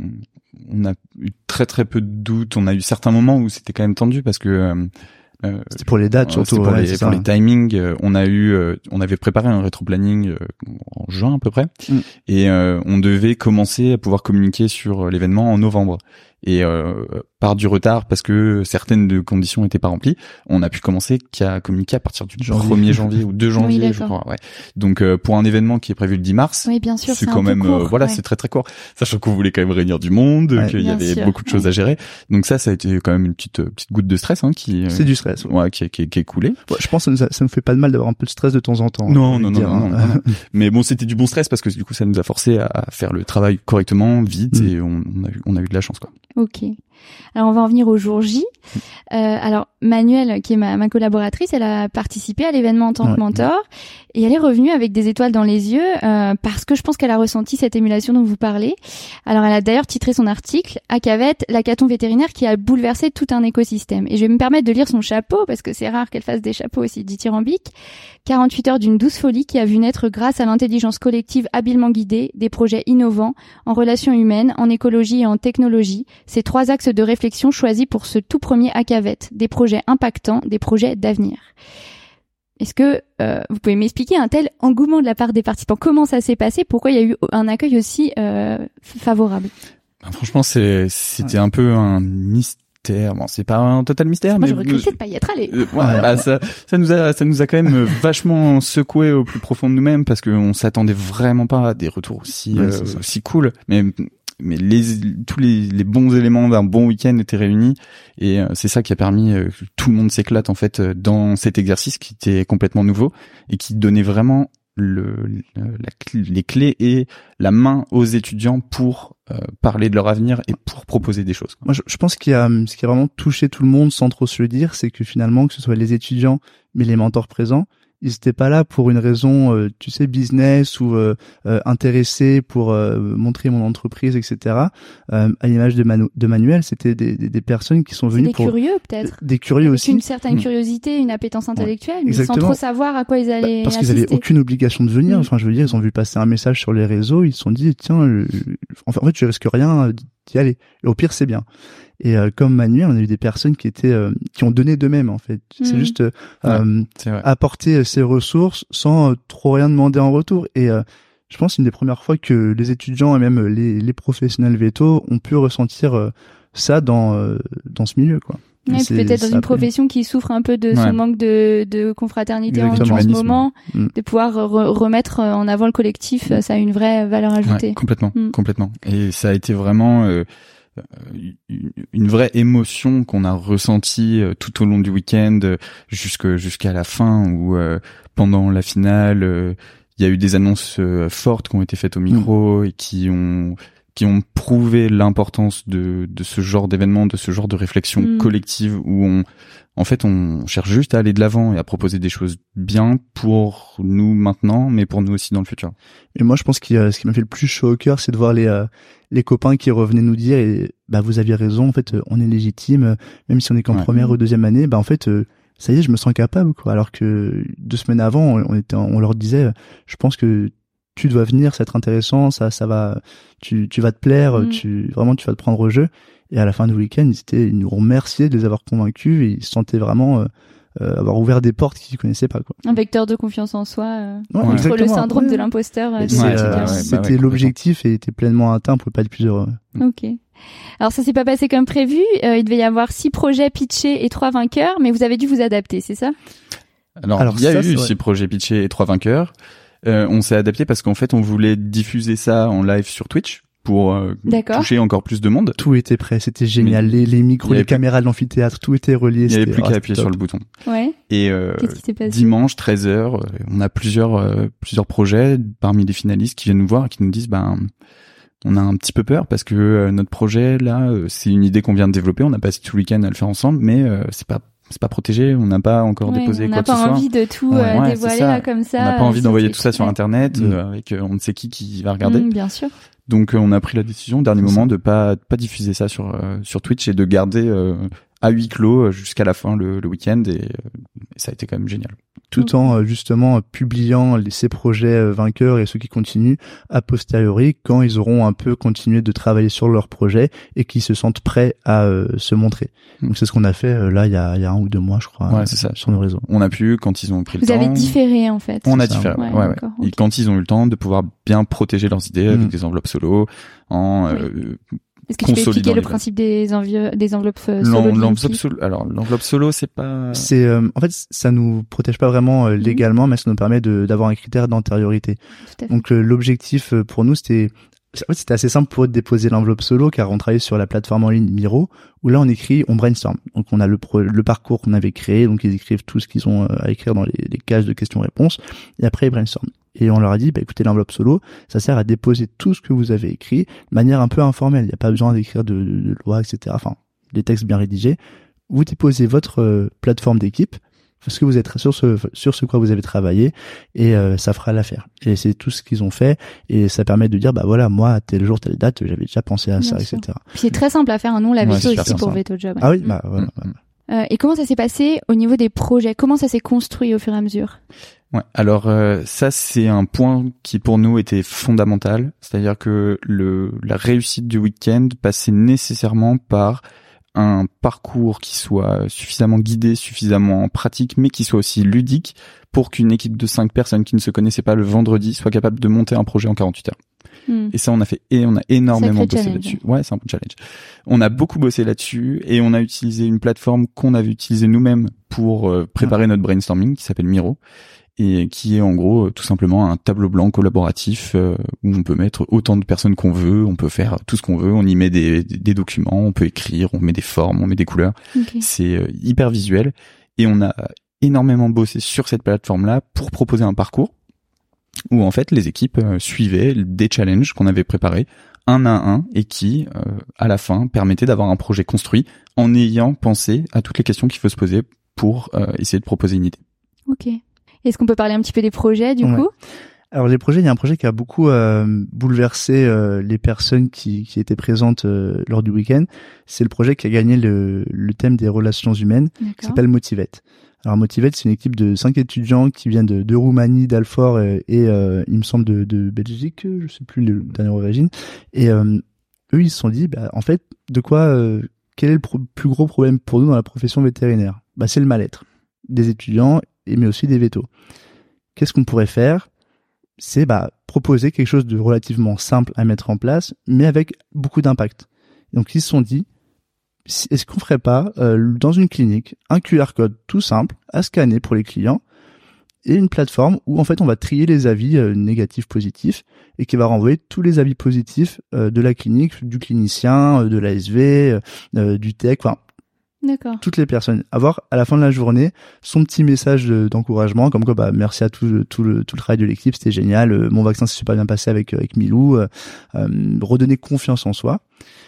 on a eu très très peu de doutes, on a eu certains moments où c'était quand même tendu parce que c'était pour les dates surtout, pour les timings. On avait préparé un rétro-planning en juin à peu près, et on devait commencer à pouvoir communiquer sur l'événement en novembre. Et par du retard, parce que certaines conditions n'étaient pas remplies, on a pu commencer qu'à communiquer à partir du 1er janvier ou 2 janvier, je crois. Ouais. Donc pour un événement qui est prévu le 10 mars, oui, bien sûr, c'est quand même court, c'est très très court. Sachant qu'on voulait quand même réunir du monde, qu'il y avait beaucoup de choses à gérer. Donc ça a été quand même une petite goutte de stress c'est du stress. Ouais, qui est coulé. Ouais, je pense que ça nous fait pas de mal d'avoir un peu de stress de temps en temps. Non. Mais bon, c'était du bon stress parce que du coup ça nous a forcé à faire le travail correctement, vite, et on a eu de la chance quoi. Ok. Alors on va en venir au jour J. Alors Manuelle, qui est ma collaboratrice, elle a participé à l'événement en tant que mentor et elle est revenue avec des étoiles dans les yeux parce que je pense qu'elle a ressenti cette émulation dont vous parlez. Alors elle a d'ailleurs titré son article « Acavet, l'hackathon vétérinaire qui a bouleversé tout un écosystème ». Et je vais me permettre de lire son chapeau parce que c'est rare qu'elle fasse des chapeaux aussi dithyrambiques. 48 heures d'une douce folie qui a vu naître grâce à l'intelligence collective habilement guidée des projets innovants en relations humaines, en écologie et en technologie. Ces 3 axes de réflexion choisis pour ce tout premier Acavet, des projets impactants, des projets d'avenir. Est-ce que vous pouvez m'expliquer un tel engouement de la part des participants? Comment ça s'est passé? Pourquoi il y a eu un accueil aussi favorable? Franchement, c'était un peu un mystère. Bon, c'est pas un total mystère, moi, mais je regrettais de pas y être allé. Ça nous a quand même vachement secoué au plus profond de nous-mêmes parce qu'on s'attendait vraiment pas à des retours aussi cool. Mais tous les bons éléments d'un bon week-end étaient réunis et c'est ça qui a permis que tout le monde s'éclate en fait dans cet exercice qui était complètement nouveau et qui donnait vraiment les clés et la main aux étudiants pour parler de leur avenir et pour proposer des choses. Moi, je pense qu'il y a ce qui a vraiment touché tout le monde sans trop se le dire, c'est que finalement, que ce soit les étudiants mais les mentors présents, ils étaient pas là pour une raison, business ou intéressés pour montrer mon entreprise, etc. À l'image de Manuel, c'était des personnes qui sont venues pour curieux peut-être. Des curieux aussi. Une certaine curiosité, une appétence intellectuelle, mais exactement. sans trop savoir à quoi ils allaient parce assister. qu'ils avaient aucune obligation de venir. Enfin, je veux dire, ils ont vu passer un message sur les réseaux, ils se sont dit tiens, en fait, je risque rien d'y aller. Et au pire, c'est bien. Et comme Manuel, on a eu des personnes qui ont donné d'eux-mêmes en fait. C'est juste apporter ces ressources sans trop rien demander en retour. Et je pense que c'est une des premières fois que les étudiants et même les professionnels vétos ont pu ressentir ça dans ce milieu, quoi. Ouais, peut-être dans une profession qui souffre un peu de son manque de confraternité en ce moment, de pouvoir remettre en avant le collectif, ça a une vraie valeur ajoutée. Ouais, complètement. Et ça a été vraiment une vraie émotion qu'on a ressentie tout au long du week-end jusqu'à la fin où pendant la finale il y a eu des annonces fortes qui ont été faites au micro et qui ont prouvé l'importance de ce genre d'événement, de ce genre de réflexion collective où on cherche juste à aller de l'avant et à proposer des choses bien pour nous maintenant, mais pour nous aussi dans le futur. Et moi, je pense que ce qui m'a fait le plus chaud au cœur, c'est de voir les copains qui revenaient nous dire, et vous aviez raison, en fait, on est légitime, même si on est qu'en première ou deuxième année, en fait, ça y est, je me sens capable, quoi. Alors que 2 semaines avant, on leur disait, je pense que tu dois venir, ça va être intéressant, ça va, tu vas te plaire, tu vas te prendre au jeu. Et à la fin du week-end, ils nous remerciaient de les avoir convaincus et ils se sentaient vraiment avoir ouvert des portes qu'ils connaissaient pas, quoi. Un vecteur de confiance en soi contre le syndrome de l'imposteur. C'était l'objectif et était pleinement atteint, on pouvait pas être plus heureux. Ok. Alors ça s'est pas passé comme prévu, il devait y avoir 6 projets pitchés et 3 vainqueurs, mais vous avez dû vous adapter, c'est ça? Alors il y a eu 6 projets pitchés et 3 vainqueurs. On s'est adapté parce qu'en fait on voulait diffuser ça en live sur Twitch pour toucher encore plus de monde. Tout était prêt, c'était génial. Les micros, les caméras de l'amphithéâtre, tout était relié. Il n'y avait plus qu'à appuyer sur le bouton. Ouais. Et qu'est-ce qui s'est passé? Dimanche 13h, on a plusieurs projets parmi les finalistes qui viennent nous voir et qui nous disent on a un petit peu peur parce que notre projet là, c'est une idée qu'on vient de développer, on a passé tout le week-end à le faire ensemble, mais c'est pas protégé, on n'a pas encore déposé quoi que ce soit. On n'a pas envie de tout dévoiler là comme ça. On n'a pas envie d'envoyer tout ça sur internet avec on ne sait qui va regarder. Bien sûr. Donc on a pris la décision au dernier moment de pas diffuser ça sur Twitch et de garder à huis clos jusqu'à la fin le week-end et ça a été quand même génial. Tout en justement publiant ces projets vainqueurs et ceux qui continuent a posteriori quand ils auront un peu continué de travailler sur leur projet et qui se sentent prêts à se montrer. Donc c'est ce qu'on a fait là il y a 1 ou 2 mois je crois sur nos réseaux. On a pu quand ils ont pris le temps. Vous avez différé en fait. On a différé. Ouais. Et quand ils ont eu le temps de pouvoir bien protéger leurs idées avec des enveloppes solo Est-ce que tu peux expliquer le principe des enveloppes solo? L'enveloppe solo, c'est pas... en fait, ça nous protège pas vraiment légalement, mais ça nous permet d'avoir un critère d'antériorité. Donc, l'objectif pour nous, c'était assez simple pour eux de déposer l'enveloppe solo, car on travaillait sur la plateforme en ligne Miro, où là, on brainstorm. Donc, on a le parcours qu'on avait créé, donc ils écrivent tout ce qu'ils ont à écrire dans les cases de questions-réponses, et après, ils brainstorment. Et on leur a dit, écoutez, l'enveloppe solo, ça sert à déposer tout ce que vous avez écrit de manière un peu informelle. Il n'y a pas besoin d'écrire de loi, etc. Enfin, les textes bien rédigés, vous déposez votre plateforme d'équipe, parce que vous êtes sur ce quoi vous avez travaillé, et ça fera l'affaire. Et c'est tout ce qu'ils ont fait, et ça permet de dire bah voilà, moi à tel jour, telle date, j'avais déjà pensé à ça, etc. Puis c'est très simple à faire, nous on l'avait fait aussi pour VetoJob. Ah oui, bah voilà. Et comment ça s'est passé au niveau des projets? Comment ça s'est construit au fur et à mesure? Ouais. Alors ça c'est un point qui pour nous était fondamental, c'est-à-dire que la réussite du week-end passait nécessairement par un parcours qui soit suffisamment guidé, suffisamment pratique, mais qui soit aussi ludique pour qu'une équipe de 5 personnes qui ne se connaissaient pas le vendredi soit capable de monter un projet en 48 heures. Et ça, on a énormément bossé là-dessus. Ouais, c'est un bon challenge. On a beaucoup bossé là-dessus et on a utilisé une plateforme qu'on avait utilisée nous-mêmes pour préparer notre brainstorming qui s'appelle Miro et qui est en gros tout simplement un tableau blanc collaboratif où on peut mettre autant de personnes qu'on veut, on peut faire tout ce qu'on veut, on y met des documents, on peut écrire, on met des formes, on met des couleurs. Okay. C'est hyper visuel et on a énormément bossé sur cette plateforme-là pour proposer un parcours où en fait les équipes suivaient des challenges qu'on avait préparés un à un et qui à la fin permettaient d'avoir un projet construit en ayant pensé à toutes les questions qu'il faut se poser pour essayer de proposer une idée. Ok. Est-ce qu'on peut parler un petit peu des projets du coup? Alors les projets, il y a un projet qui a beaucoup bouleversé les personnes qui étaient présentes lors du week-end. C'est le projet qui a gagné le thème des relations humaines, qui s'appelle Motivate. Alors Motivate, c'est une équipe de 5 étudiants qui viennent de Roumanie, d'Alfort et il me semble de Belgique, je sais plus le dernier origine. Et eux, ils se sont dit, bah en fait, quel est le plus gros problème pour nous dans la profession vétérinaire? Bah c'est le mal-être des étudiants mais aussi des vétos. Qu'est-ce qu'on pourrait faire? C'est proposer quelque chose de relativement simple à mettre en place, mais avec beaucoup d'impact. Donc ils se sont dit, est-ce qu'on ferait pas dans une clinique un QR code tout simple à scanner pour les clients et une plateforme où en fait on va trier les avis négatifs, positifs et qui va renvoyer tous les avis positifs de la clinique, du clinicien, de l'ASV, du tech, enfin d'accord. Toutes les personnes, avoir à la fin de la journée son petit message d'encouragement, comme quoi merci à tout le travail de l'équipe, c'était génial, mon vaccin s'est super bien passé avec Milou, redonner confiance en soi,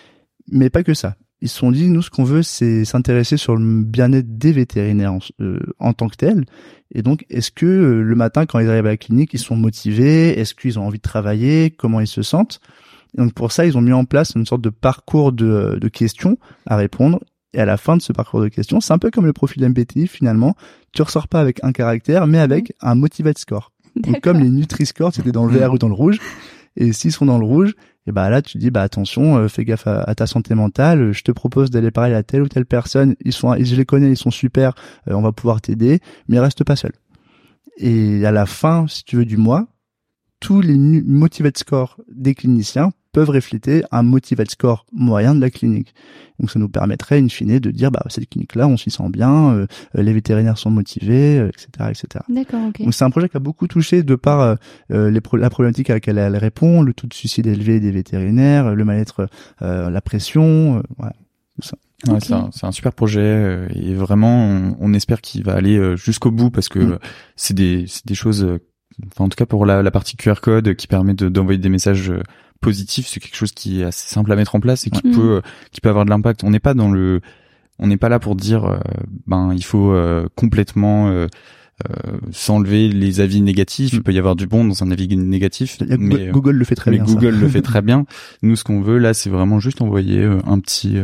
mais pas que ça. Ils se sont dit, nous ce qu'on veut c'est s'intéresser sur le bien-être des vétérinaires en tant que tel, et donc est-ce que le matin quand ils arrivent à la clinique ils sont motivés, est-ce qu'ils ont envie de travailler, comment ils se sentent, et donc pour ça ils ont mis en place une sorte de parcours de questions à répondre. Et à la fin de ce parcours de questions, c'est un peu comme le profil MBTI finalement. Tu ressors pas avec un caractère, mais avec un Motivate Score. Donc comme les Nutri-Score, c'était dans le vert ou dans le rouge. Et s'ils sont dans le rouge, et là tu dis attention, fais gaffe à ta santé mentale. Je te propose d'aller parler à telle ou telle personne. Je les connais, ils sont super. On va pouvoir t'aider, mais reste pas seul. Et à la fin, si tu veux, du mois, tous les Motivate Score des cliniciens peuvent refléter un Motivate Score moyen de la clinique. Donc ça nous permettrait in fine de dire cette clinique-là, on s'y sent bien, les vétérinaires sont motivés, etc., etc. D'accord, ok. Donc c'est un projet qui a beaucoup touché de par la problématique à laquelle elle répond, le taux de suicide élevé des vétérinaires, le mal-être, la pression, voilà, tout ça. Ouais, okay. C'est un super projet et vraiment on espère qu'il va aller jusqu'au bout parce que c'est des choses, en tout cas pour la partie QR code qui permet d'envoyer des messages positif, c'est quelque chose qui est assez simple à mettre en place et qui peut avoir de l'impact. On n'est pas là pour dire il faut complètement s'enlever les avis négatifs. Il peut y avoir du bon dans un avis négatif. Mais Google le fait très bien. Google le fait très bien. Nous, ce qu'on veut là, c'est vraiment juste envoyer un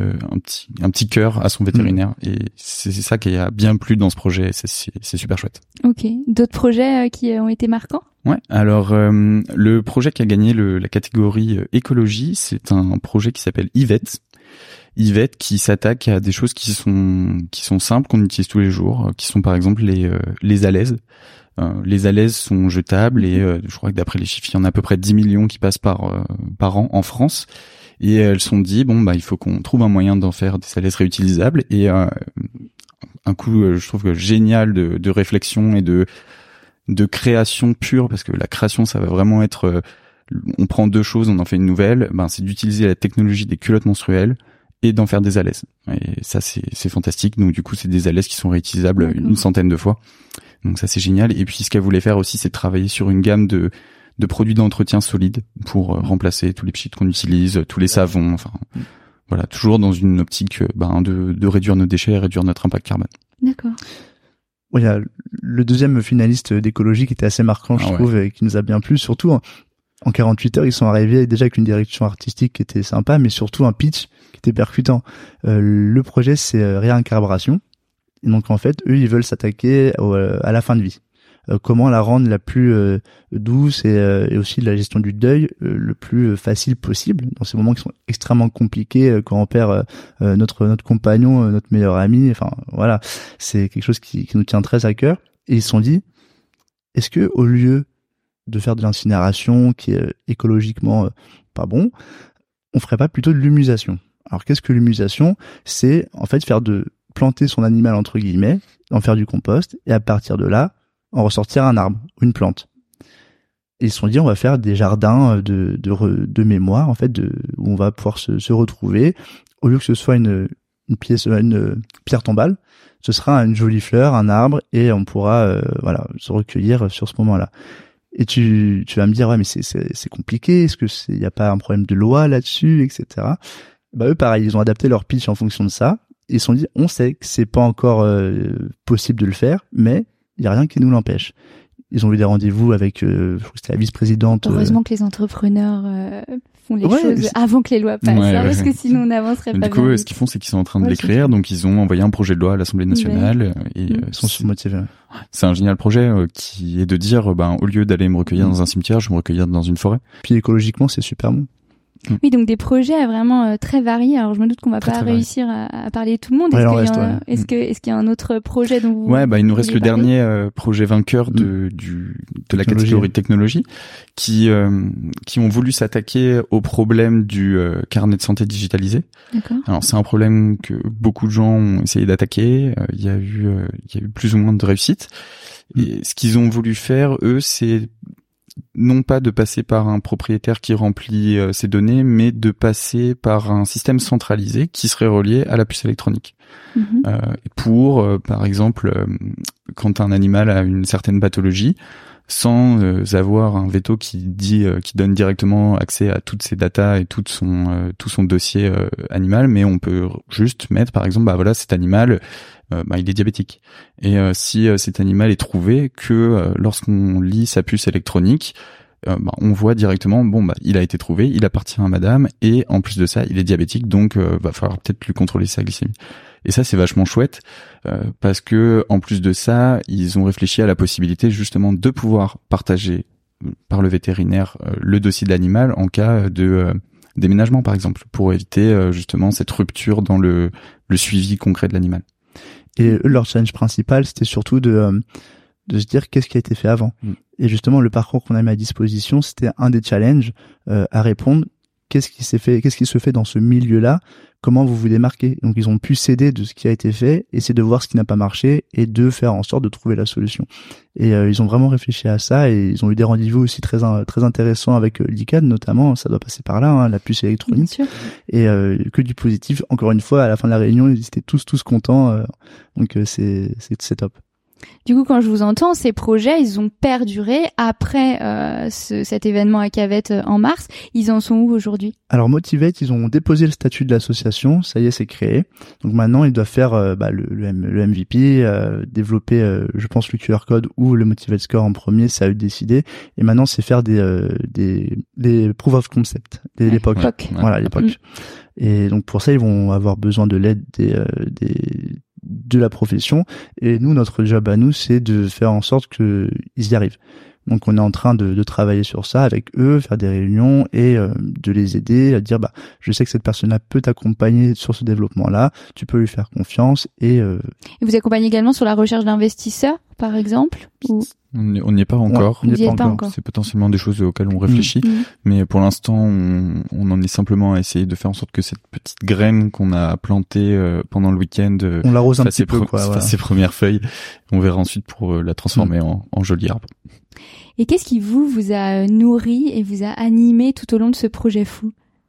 petit cœur à son vétérinaire. Et c'est ça qui a bien plu dans ce projet. C'est super chouette. Ok. D'autres projets qui ont été marquants? Ouais. Alors le projet qui a gagné la catégorie écologie, c'est un projet qui s'appelle Yvette qui s'attaque à des choses qui sont simples, qu'on utilise tous les jours, qui sont par exemple les alaises. Les alaises sont jetables et je crois que d'après les chiffres, il y en a à peu près 10 millions qui passent par an en France. Et elles se sont dit il faut qu'on trouve un moyen d'en faire des alaises réutilisables. Et un coup, je trouve que génial de réflexion et de création pure, parce que la création, ça va vraiment être on prend deux choses, on en fait une nouvelle, c'est d'utiliser la technologie des culottes menstruelles et d'en faire des alaises. Et ça, c'est fantastique. Donc, du coup, c'est des alaises qui sont réutilisables une centaine de fois. Donc, ça, c'est génial. Et puis, ce qu'elle voulait faire aussi, c'est travailler sur une gamme de produits d'entretien solides pour remplacer tous les pchits qu'on utilise, tous les savons. Enfin, Voilà, toujours dans une optique de réduire nos déchets et réduire notre impact carbone. D'accord. Il y a le deuxième finaliste d'écologie qui était assez marquant, je trouve, et qui nous a bien plu. Surtout, en 48 heures, ils sont arrivés déjà avec une direction artistique qui était sympa, mais surtout un pitch qui était percutant. Le projet, c'est réincarburation. Et donc, en fait, eux, ils veulent s'attaquer à la fin de vie. Comment la rendre la plus douce et aussi la gestion du deuil le plus facile possible dans ces moments qui sont extrêmement compliqués quand on perd notre compagnon, notre meilleur ami. Enfin voilà, c'est quelque chose qui nous tient très à cœur. Et ils se sont dit, est-ce que au lieu de faire de l'incinération qui est écologiquement pas bon, on ferait pas plutôt de l'humusation? Alors qu'est-ce que l'humusation? C'est en fait planter son animal entre guillemets, en faire du compost et à partir de là en ressortir un arbre ou une plante. Et ils se sont dit, on va faire des jardins de mémoire, en fait, où on va pouvoir se retrouver. Au lieu que ce soit une pierre tombale, ce sera une jolie fleur, un arbre, et on pourra, se recueillir sur ce moment-là. Et tu vas me dire, ouais, mais c'est compliqué. Est-ce que il y a pas un problème de loi là-dessus, etc. Bah, eux, pareil, ils ont adapté leur pitch en fonction de ça. Ils se sont dit, on sait que c'est pas encore possible de le faire, mais il y a rien qui nous l'empêche. Ils ont eu des rendez-vous avec, je crois que c'était la vice-présidente. Heureusement que les entrepreneurs font les choses avant que les lois passent, parce que sinon on n'avancerait pas. Du coup, ce qu'ils font, c'est qu'ils sont en train de l'écrire, donc ils ont envoyé un projet de loi à l'Assemblée nationale et ils sont motivés. C'est un génial projet qui est de dire, au lieu d'aller me recueillir dans un cimetière, je vais me recueillir dans une forêt. Puis écologiquement, c'est super bon. Oui, donc des projets vraiment très variés. Alors je me doute qu'on va pas réussir à parler de tout le monde. Est-ce qu'il y a un autre projet dont vous il nous reste le dernier projet vainqueur de la catégorie technologie qui ont voulu s'attaquer au problème du carnet de santé digitalisé. D'accord. Alors c'est un problème que beaucoup de gens ont essayé d'attaquer. Il y a eu plus ou moins de réussite. Et ce qu'ils ont voulu faire, eux, c'est non pas de passer par un propriétaire qui remplit ces données, mais de passer par un système centralisé qui serait relié à la puce électronique. Pour, par exemple, quand un animal a une certaine pathologie, sans avoir un veto qui donne directement accès à toutes ses datas et tout son dossier animal, mais on peut juste mettre, par exemple, cet animal, il est diabétique. Et si cet animal est trouvé que lorsqu'on lit sa puce électronique, on voit directement, il a été trouvé, il appartient à madame, et en plus de ça, il est diabétique, donc va falloir peut-être lui contrôler sa glycémie. Et ça, c'est vachement chouette, parce que en plus de ça, ils ont réfléchi à la possibilité justement de pouvoir partager par le vétérinaire le dossier de l'animal en cas de déménagement, par exemple, pour éviter justement cette rupture dans le suivi concret de l'animal. Et eux, leur challenge principal, c'était surtout de se dire qu'est-ce qui a été fait avant. Et justement, le parcours qu'on a mis à disposition, c'était un des challenges à répondre. Qu'est-ce qui se fait dans ce milieu-là? Comment vous vous démarquez? Donc, ils ont pu s'aider de ce qui a été fait, essayer de voir ce qui n'a pas marché et de faire en sorte de trouver la solution. Et ils ont vraiment réfléchi à ça et ils ont eu des rendez-vous aussi très intéressants avec l'ICANN, notamment. Ça doit passer par là, la puce électronique. Et que du positif. Encore une fois, à la fin de la réunion, ils étaient tous contents. Donc, c'est top. Du coup, quand je vous entends, ces projets, ils ont perduré après cet événement à Cavette en mars. Ils en sont où aujourd'hui? Alors Motivate, ils ont déposé le statut de l'association. Ça y est, c'est créé. Donc maintenant, ils doivent faire le MVP, développer, je pense, le QR code ou le Motivate Score en premier. C'est à eux de décider. Et maintenant, c'est faire des proof of concept, les POC. Voilà, les POC. Et donc pour ça, ils vont avoir besoin de l'aide de la profession, et nous, notre job à nous, c'est de faire en sorte qu'ils y arrivent. Donc on est en train de travailler sur ça avec eux, faire des réunions et de les aider à dire je sais que cette personne-là peut t'accompagner sur ce développement-là, tu peux lui faire confiance et vous accompagnez également sur la recherche d'investisseurs, par exemple, ou... On n'y est pas encore. On n'y est pas encore. C'est potentiellement des choses auxquelles on réfléchit, mais pour l'instant, on en est simplement à essayer de faire en sorte que cette petite graine qu'on a plantée pendant le week-end, on l'arrose un petit peu, fasse ses premières feuilles. On verra ensuite pour la transformer en joli arbre. Et qu'est-ce qui vous a nourri et vous a animé tout au long de ce projet fou?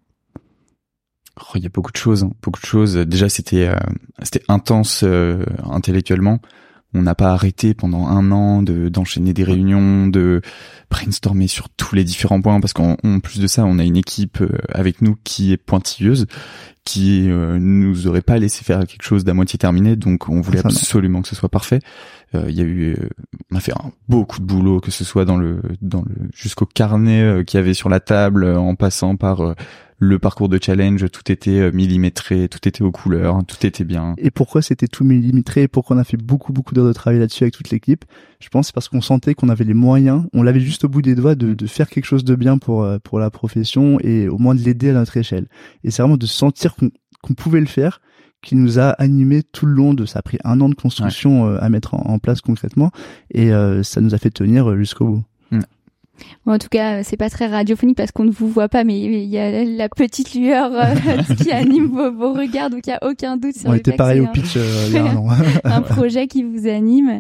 Il y a beaucoup de choses. Déjà, c'était intense intellectuellement. on n'a pas arrêté pendant 1 an d'enchaîner des réunions, de brainstormer sur tous les différents points, parce qu'en plus de ça, on a une équipe avec nous qui est pointilleuse, qui nous aurait pas laissé faire quelque chose d'à moitié terminé, donc on voulait absolument que ce soit parfait. Il y a eu, on a fait beaucoup de boulot, que ce soit dans le jusqu'au carnet qu'il y avait sur la table, en passant par le parcours de challenge, tout était millimétré, tout était aux couleurs, tout était bien. Et pourquoi c'était tout millimétré et pourquoi on a fait beaucoup d'heures de travail là-dessus avec toute l'équipe? Je pense que c'est parce qu'on sentait qu'on avait les moyens, on l'avait juste au bout des doigts de faire quelque chose de bien pour la profession et au moins de l'aider à notre échelle. Et c'est vraiment de sentir qu'on pouvait le faire qui nous a animés tout le long ça a pris 1 an de construction à mettre en place concrètement et ça nous a fait tenir jusqu'au bout. Bon, en tout cas, c'est pas très radiophonique parce qu'on ne vous voit pas, mais il y a la petite lueur qui anime vos regards, donc il y a aucun doute sur on le était fait pareil que au pitch il y a 1 an. Un projet qui vous anime.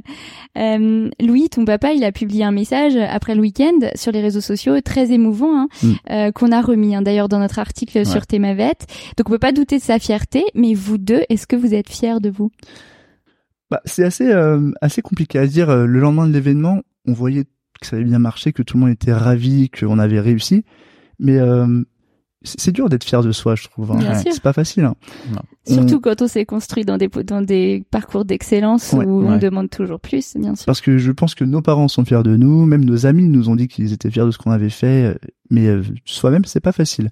Louis, ton papa, il a publié un message après le week-end sur les réseaux sociaux, très émouvant, qu'on a remis d'ailleurs dans notre article sur Thémavet. Donc on peut pas douter de sa fierté, mais vous deux, est-ce que vous êtes fiers de vous? C'est assez compliqué à dire. Le lendemain de l'événement, on voyait que ça avait bien marché, que tout le monde était ravi, qu'on avait réussi. Mais c'est dur d'être fier de soi, je trouve. Bien sûr. C'est pas facile. Surtout quand on s'est construit dans des parcours d'excellence où on demande toujours plus, bien sûr. Parce que je pense que nos parents sont fiers de nous, même nos amis nous ont dit qu'ils étaient fiers de ce qu'on avait fait, mais soi-même, c'est pas facile.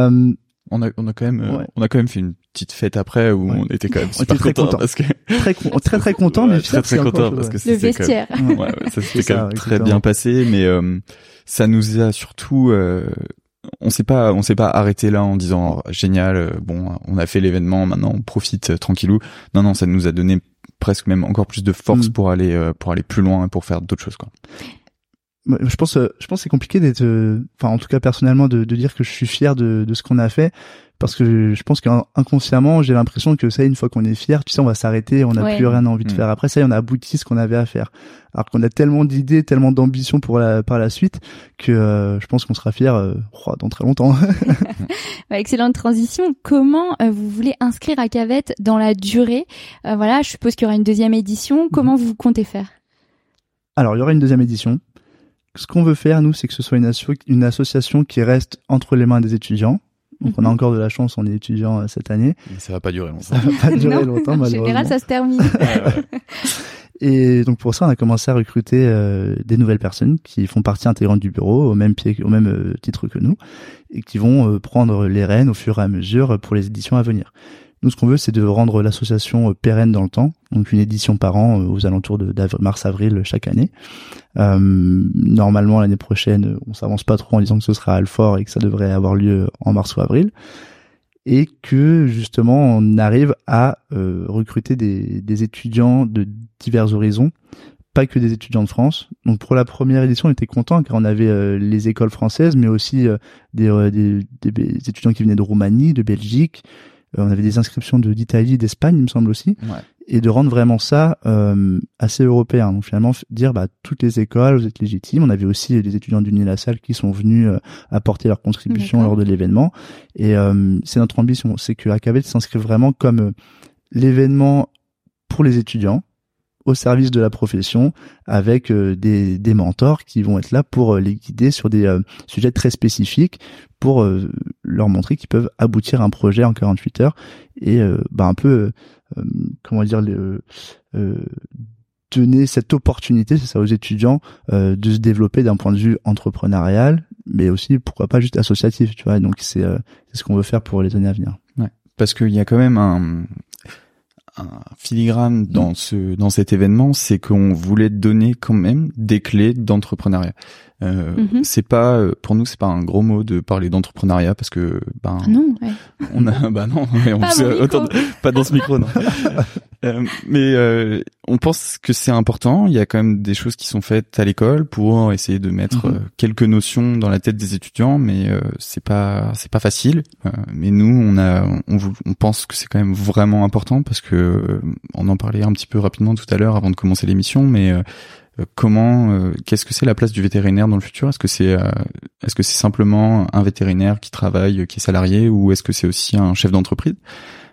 On a quand même fait une petite fête après où on était quand même super contents parce que très content, mais très content parce que le vestiaire. Ça s'était quand même très bien passé, mais ça nous a surtout on s'est pas arrêté là en disant génial, bon, on a fait l'événement, maintenant on profite tranquillou. Non, ça nous a donné presque même encore plus de force pour aller plus loin, pour faire d'autres choses, quoi. Je pense que c'est compliqué d'être, enfin en tout cas personnellement de dire que je suis fier de ce qu'on a fait, parce que je pense qu'inconsciemment j'ai l'impression que ça, une fois qu'on est fier, tu sais, on va s'arrêter, on n'a plus rien envie de faire. Après ça, on a abouti ce qu'on avait à faire. Alors qu'on a tellement d'idées, tellement d'ambitions par la suite que je pense qu'on sera fier dans très longtemps. Excellente transition. Comment vous voulez inscrire Akavet dans la durée? Voilà, je suppose qu'il y aura une 2e édition. Comment vous comptez faire? Alors il y aura une 2e édition. Ce qu'on veut faire, nous, c'est que ce soit une association qui reste entre les mains des étudiants. Donc, on a encore de la chance, on est étudiants cette année. Mais ça va pas durer longtemps. Ça va pas durer longtemps, malheureusement. En général, ça se termine. Et donc, pour ça, on a commencé à recruter des nouvelles personnes qui font partie intégrante du bureau, au même titre que nous, et qui vont prendre les rênes au fur et à mesure pour les éditions à venir. Nous, ce qu'on veut, c'est de rendre l'association pérenne dans le temps, donc une édition par an aux alentours de mars-avril chaque année. Normalement, l'année prochaine, on s'avance pas trop en disant que ce sera à Alfort et que ça devrait avoir lieu en mars ou avril, et que justement, on arrive à recruter des étudiants de divers horizons, pas que des étudiants de France. Donc pour la première édition, on était content car on avait les écoles françaises, mais aussi des étudiants qui venaient de Roumanie, de Belgique. On avait des inscriptions d'Italie, d'Espagne, il me semble aussi, et de rendre vraiment ça assez européen. Donc finalement, dire toutes les écoles, vous êtes légitimes. On avait aussi des étudiants d'Unilassal qui sont venus apporter leur contribution lors de l'événement. Et c'est notre ambition, c'est que Akavet s'inscrive vraiment comme l'événement pour les étudiants, au service de la profession, avec des mentors qui vont être là pour les guider sur des sujets très spécifiques, pour leur montrer qu'ils peuvent aboutir à un projet en 48 heures et un peu donner cette opportunité, c'est ça, aux étudiants de se développer d'un point de vue entrepreneurial, mais aussi pourquoi pas juste associatif, tu vois. Donc c'est ce qu'on veut faire pour les années à venir. Ouais, parce qu'il y a quand même un filigrane dans cet événement, c'est qu'on voulait donner quand même des clés d'entrepreneuriat. C'est pas, pour nous, c'est pas un gros mot de parler d'entrepreneuriat parce que, on a, pas dans ce micro, non. Mais on pense que c'est important. Il y a quand même des choses qui sont faites à l'école pour essayer de mettre quelques notions dans la tête des étudiants, mais c'est pas facile. Mais nous, on pense que c'est quand même vraiment important parce que on en parlait un petit peu rapidement tout à l'heure avant de commencer l'émission, mais qu'est-ce que c'est la place du vétérinaire dans le futur? Est-ce que c'est simplement un vétérinaire qui travaille, qui est salarié, ou est-ce que c'est aussi un chef d'entreprise?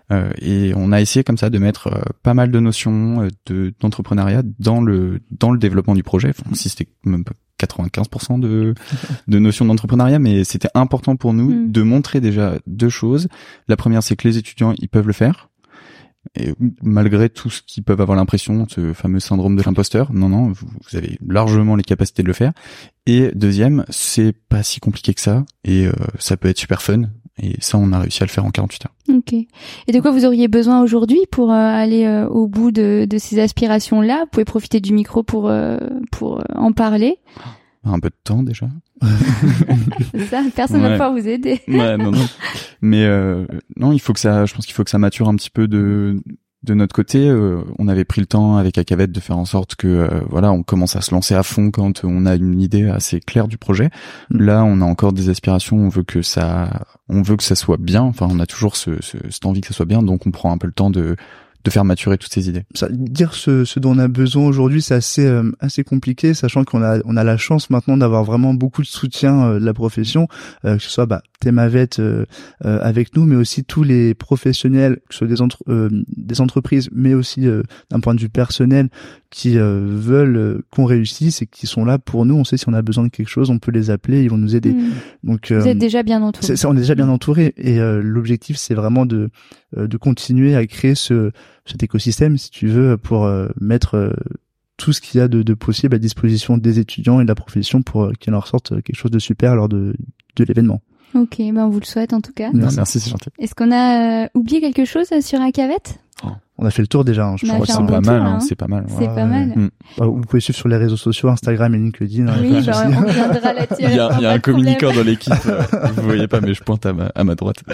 Et on a essayé comme ça de mettre pas mal de notions d'entrepreneuriat dans le développement du projet. Enfin, si c'était même pas 95% de notions d'entrepreneuriat, mais c'était important pour nous de montrer déjà deux choses. La première, c'est que les étudiants, ils peuvent le faire. Et malgré tout ce qu'ils peuvent avoir l'impression, ce fameux syndrome de l'imposteur, non, vous avez largement les capacités de le faire. Et deuxième, c'est pas si compliqué que ça, et ça peut être super fun. Et ça, on a réussi à le faire en 48 heures. Ok. Et de quoi vous auriez besoin aujourd'hui pour aller au bout de ces aspirations-là? Vous pouvez profiter du micro pour en parler. Un peu de temps déjà. C'est ça, personne ne va pouvoir vous aider. Ouais, non. Mais non, je pense qu'il faut que ça mature un petit peu de notre côté. On avait pris le temps avec Akavet de faire en sorte que on commence à se lancer à fond quand on a une idée assez claire du projet. Là, on a encore des aspirations, on veut que ça soit bien. Enfin, on a toujours cette envie que ça soit bien, donc on prend un peu le temps de faire maturer toutes ces idées. Ça, dire ce dont on a besoin aujourd'hui, c'est assez compliqué, sachant qu'on a la chance maintenant d'avoir vraiment beaucoup de soutien de la profession, que ce soit Thémavet avec nous, mais aussi tous les professionnels, que ce soit des entreprises, mais aussi d'un point de vue personnel, qui veulent qu'on réussisse et qui sont là pour nous. On sait si on a besoin de quelque chose, on peut les appeler, ils vont nous aider. Donc vous êtes déjà bien entouré. On est déjà bien entouré, et l'objectif, c'est vraiment de continuer à créer cet écosystème, si tu veux, pour mettre tout ce qu'il y a de possible à disposition des étudiants et de la profession pour qu'il en ressorte quelque chose de super lors de l'événement. Ok, on vous le souhaite en tout cas. Merci, c'est gentil. Est-ce qu'on a oublié quelque chose sur Akavet? On a fait le tour déjà, je pense. C'est pas mal, c'est pas mal. C'est pas mal. Vous pouvez suivre sur les réseaux sociaux, Instagram et LinkedIn. Oui, on viendra là-dessus. Il y a un communicant dans l'équipe, vous voyez pas, mais je pointe à ma droite.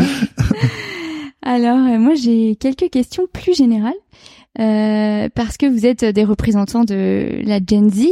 Alors, moi, j'ai quelques questions plus générales. Parce que vous êtes des représentants de la Gen Z,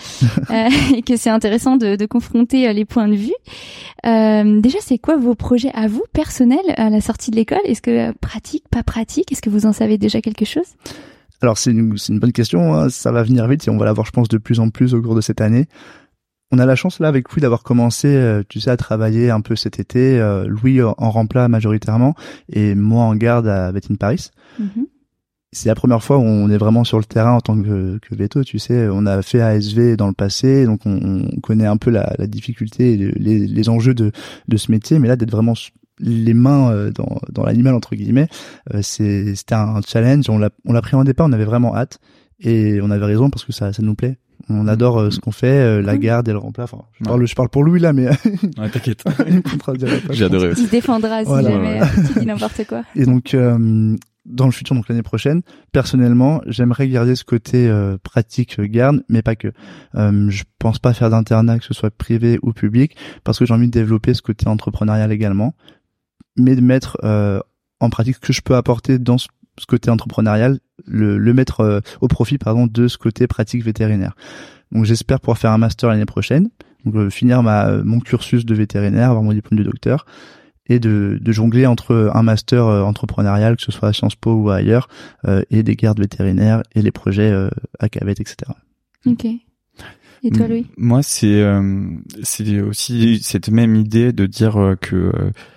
et que c'est intéressant de confronter les points de vue. Déjà, c'est quoi vos projets à vous, personnels, à la sortie de l'école? Est-ce que pratique, pas pratique? Est-ce que vous en savez déjà quelque chose? Alors, c'est une bonne question, hein. Ça va venir vite et on va l'avoir, je pense, de plus en plus au cours de cette année. On a la chance là avec Louis d'avoir commencé, à travailler un peu cet été. Louis en remplat majoritairement et moi en garde à Vétine Paris. C'est la première fois où on est vraiment sur le terrain en tant que veto, tu sais. On a fait ASV dans le passé, donc on connaît un peu la difficulté et les enjeux de ce métier, mais là d'être vraiment les mains dans l'animal entre guillemets, c'était un challenge. On l'a pris en départ, on avait vraiment hâte et on avait raison parce que ça nous plaît. On adore ce qu'on fait, la garde et le remplat. Enfin, je parle pour Louis là, mais ouais, t'inquiète. J'ai adoré aussi. Il se défendra si jamais tu dis n'importe quoi. Et donc dans le futur, donc l'année prochaine, personnellement, j'aimerais garder ce côté pratique garde, mais pas que. Je pense pas faire d'internat, que ce soit privé ou public, parce que j'ai envie de développer ce côté entrepreneurial également, mais de mettre en pratique ce que je peux apporter dans ce côté entrepreneurial, le mettre au profit de ce côté pratique vétérinaire. Donc j'espère pouvoir faire un master l'année prochaine, donc finir mon cursus de vétérinaire, avoir mon diplôme de docteur, et de jongler entre un master entrepreneurial, que ce soit à Sciences Po ou ailleurs, et des gardes vétérinaires et les projets Akavet, etc. Ok. Et toi, Louis? Moi, c'est aussi cette même idée de dire que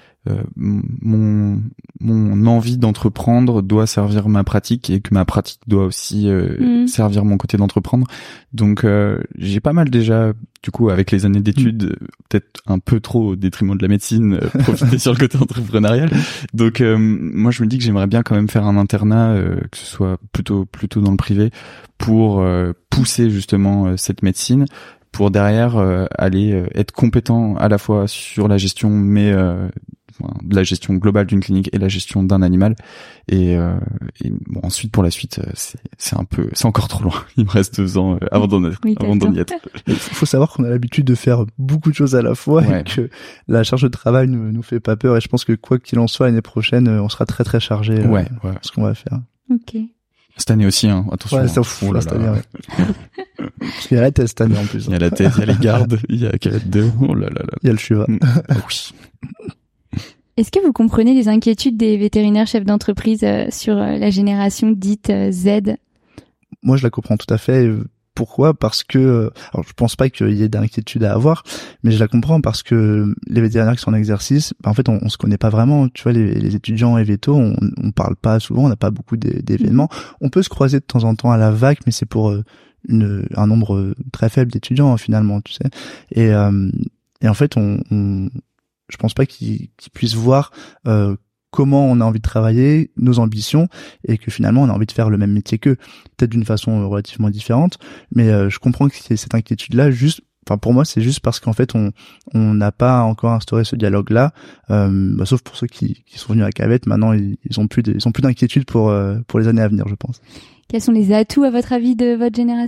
mon envie d'entreprendre doit servir ma pratique et que ma pratique doit aussi servir mon côté d'entreprendre. Donc j'ai pas mal déjà, du coup, avec les années d'études, peut-être un peu trop au détriment de la médecine, profiter sur le côté entrepreneurial. Donc moi je me dis que j'aimerais bien quand même faire un internat, que ce soit plutôt dans le privé, pour pousser justement cette médecine, pour derrière aller être compétent à la fois sur la gestion, mais de la gestion globale d'une clinique et la gestion d'un animal. Et bon, ensuite pour la suite, c'est encore trop loin. Il me reste 2 ans avant d'en y être. Il faut savoir qu'on a l'habitude de faire beaucoup de choses à la fois, et que la charge de travail nous fait pas peur. Et je pense que quoi qu'il en soit, l'année prochaine, on sera très très chargé ce qu'on va faire. Ok. Cette année aussi, attention. Ouais, ça fout cette année. Ouais. Parce qu'il y a la thèse cette année en plus. Il y a la thèse, il y a les gardes, il y a Akavet 2. Oh là là là. Il y a le Chuva. Oui. Est-ce que vous comprenez les inquiétudes des vétérinaires chefs d'entreprise sur la génération dite Z? Moi, je la comprends tout à fait. Pourquoi ? Parce que, alors je pense pas qu'il y ait d'inquiétude à avoir, mais je la comprends parce que les vétérinaires qui sont en exercice, en fait, on se connaît pas vraiment. Tu vois, les étudiants et vétos, on parle pas souvent, on n'a pas beaucoup d'événements. On peut se croiser de temps en temps à la VAC, mais c'est pour un nombre très faible d'étudiants finalement, tu sais. Et en fait, je pense pas qu'ils puissent voir comment on a envie de travailler, nos ambitions, et que finalement on a envie de faire le même métier qu'eux, peut-être d'une façon relativement différente, mais je comprends qu'il y ait cette inquiétude-là, pour moi c'est juste parce qu'en fait on n'a pas encore instauré ce dialogue-là, sauf pour ceux qui sont venus à Cavette. Maintenant ils ont plus d'inquiétude pour les années à venir, je pense. Quels sont les atouts à votre avis de votre génération ?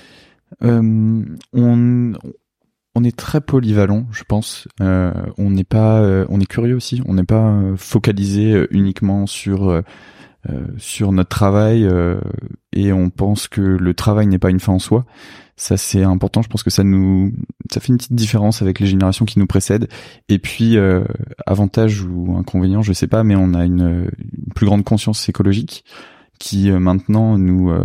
On est très polyvalent, je pense. On est curieux aussi. On n'est pas focalisé uniquement sur notre travail, et on pense que le travail n'est pas une fin en soi. Ça, c'est important. Je pense que ça fait une petite différence avec les générations qui nous précèdent. Et puis, avantage ou inconvénient, je sais pas, mais on a une plus grande conscience écologique qui maintenant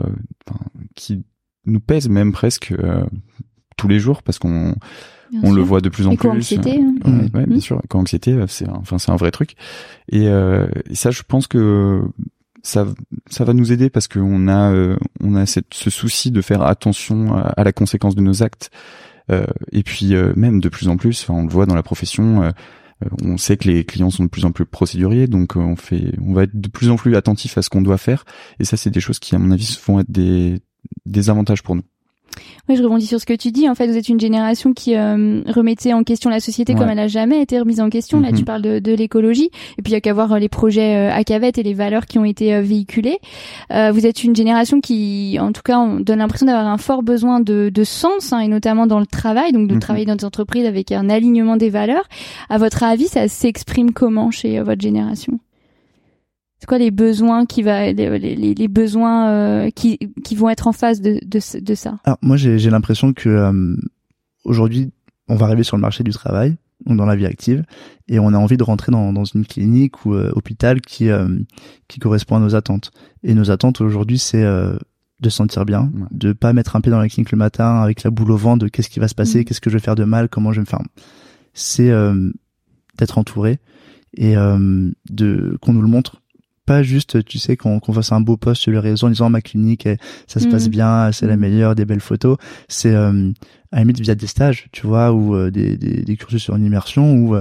qui nous pèse même presque tous les jours, parce qu'on le voit de plus en plus. Éco-anxiété. Ouais, bien sûr. Éco-anxiété, c'est un vrai truc. Et ça, je pense que ça va nous aider, parce qu'on a ce souci de faire attention à la conséquence de nos actes. Et puis même de plus en plus, on le voit dans la profession. On sait que les clients sont de plus en plus procéduriers, donc on va être de plus en plus attentif à ce qu'on doit faire. Et ça, c'est des choses qui, à mon avis, vont être des avantages pour nous. Oui, je rebondis sur ce que tu dis. En fait, vous êtes une génération qui remettait en question la société comme elle a jamais été remise en question. Là, tu parles de l'écologie. Et puis, il y a qu'à voir les projets à Cavette et les valeurs qui ont été véhiculées. Vous êtes une génération qui, en tout cas, on donne l'impression d'avoir un fort besoin de sens, et notamment dans le travail, donc de travailler dans des entreprises avec un alignement des valeurs. À votre avis, ça s'exprime comment chez votre génération ? C'est quoi les besoins les besoins qui vont être en face de ça ? Alors moi j'ai l'impression que aujourd'hui on va arriver sur le marché du travail, dans la vie active, et on a envie de rentrer dans une clinique ou hôpital qui correspond à nos attentes. Et nos attentes aujourd'hui, c'est de se sentir bien, de pas mettre un pied dans la clinique le matin avec la boule au ventre de qu'est-ce qui va se passer, qu'est-ce que je vais faire de mal, comment je vais me faire. C'est d'être entouré et qu'on nous le montre. Pas juste, tu sais, qu'on fasse un beau post sur les réseaux en disant ma clinique, ça se passe bien, c'est la meilleure, des belles photos. C'est à la limite via des stages, tu vois, ou des cursus sur une immersion où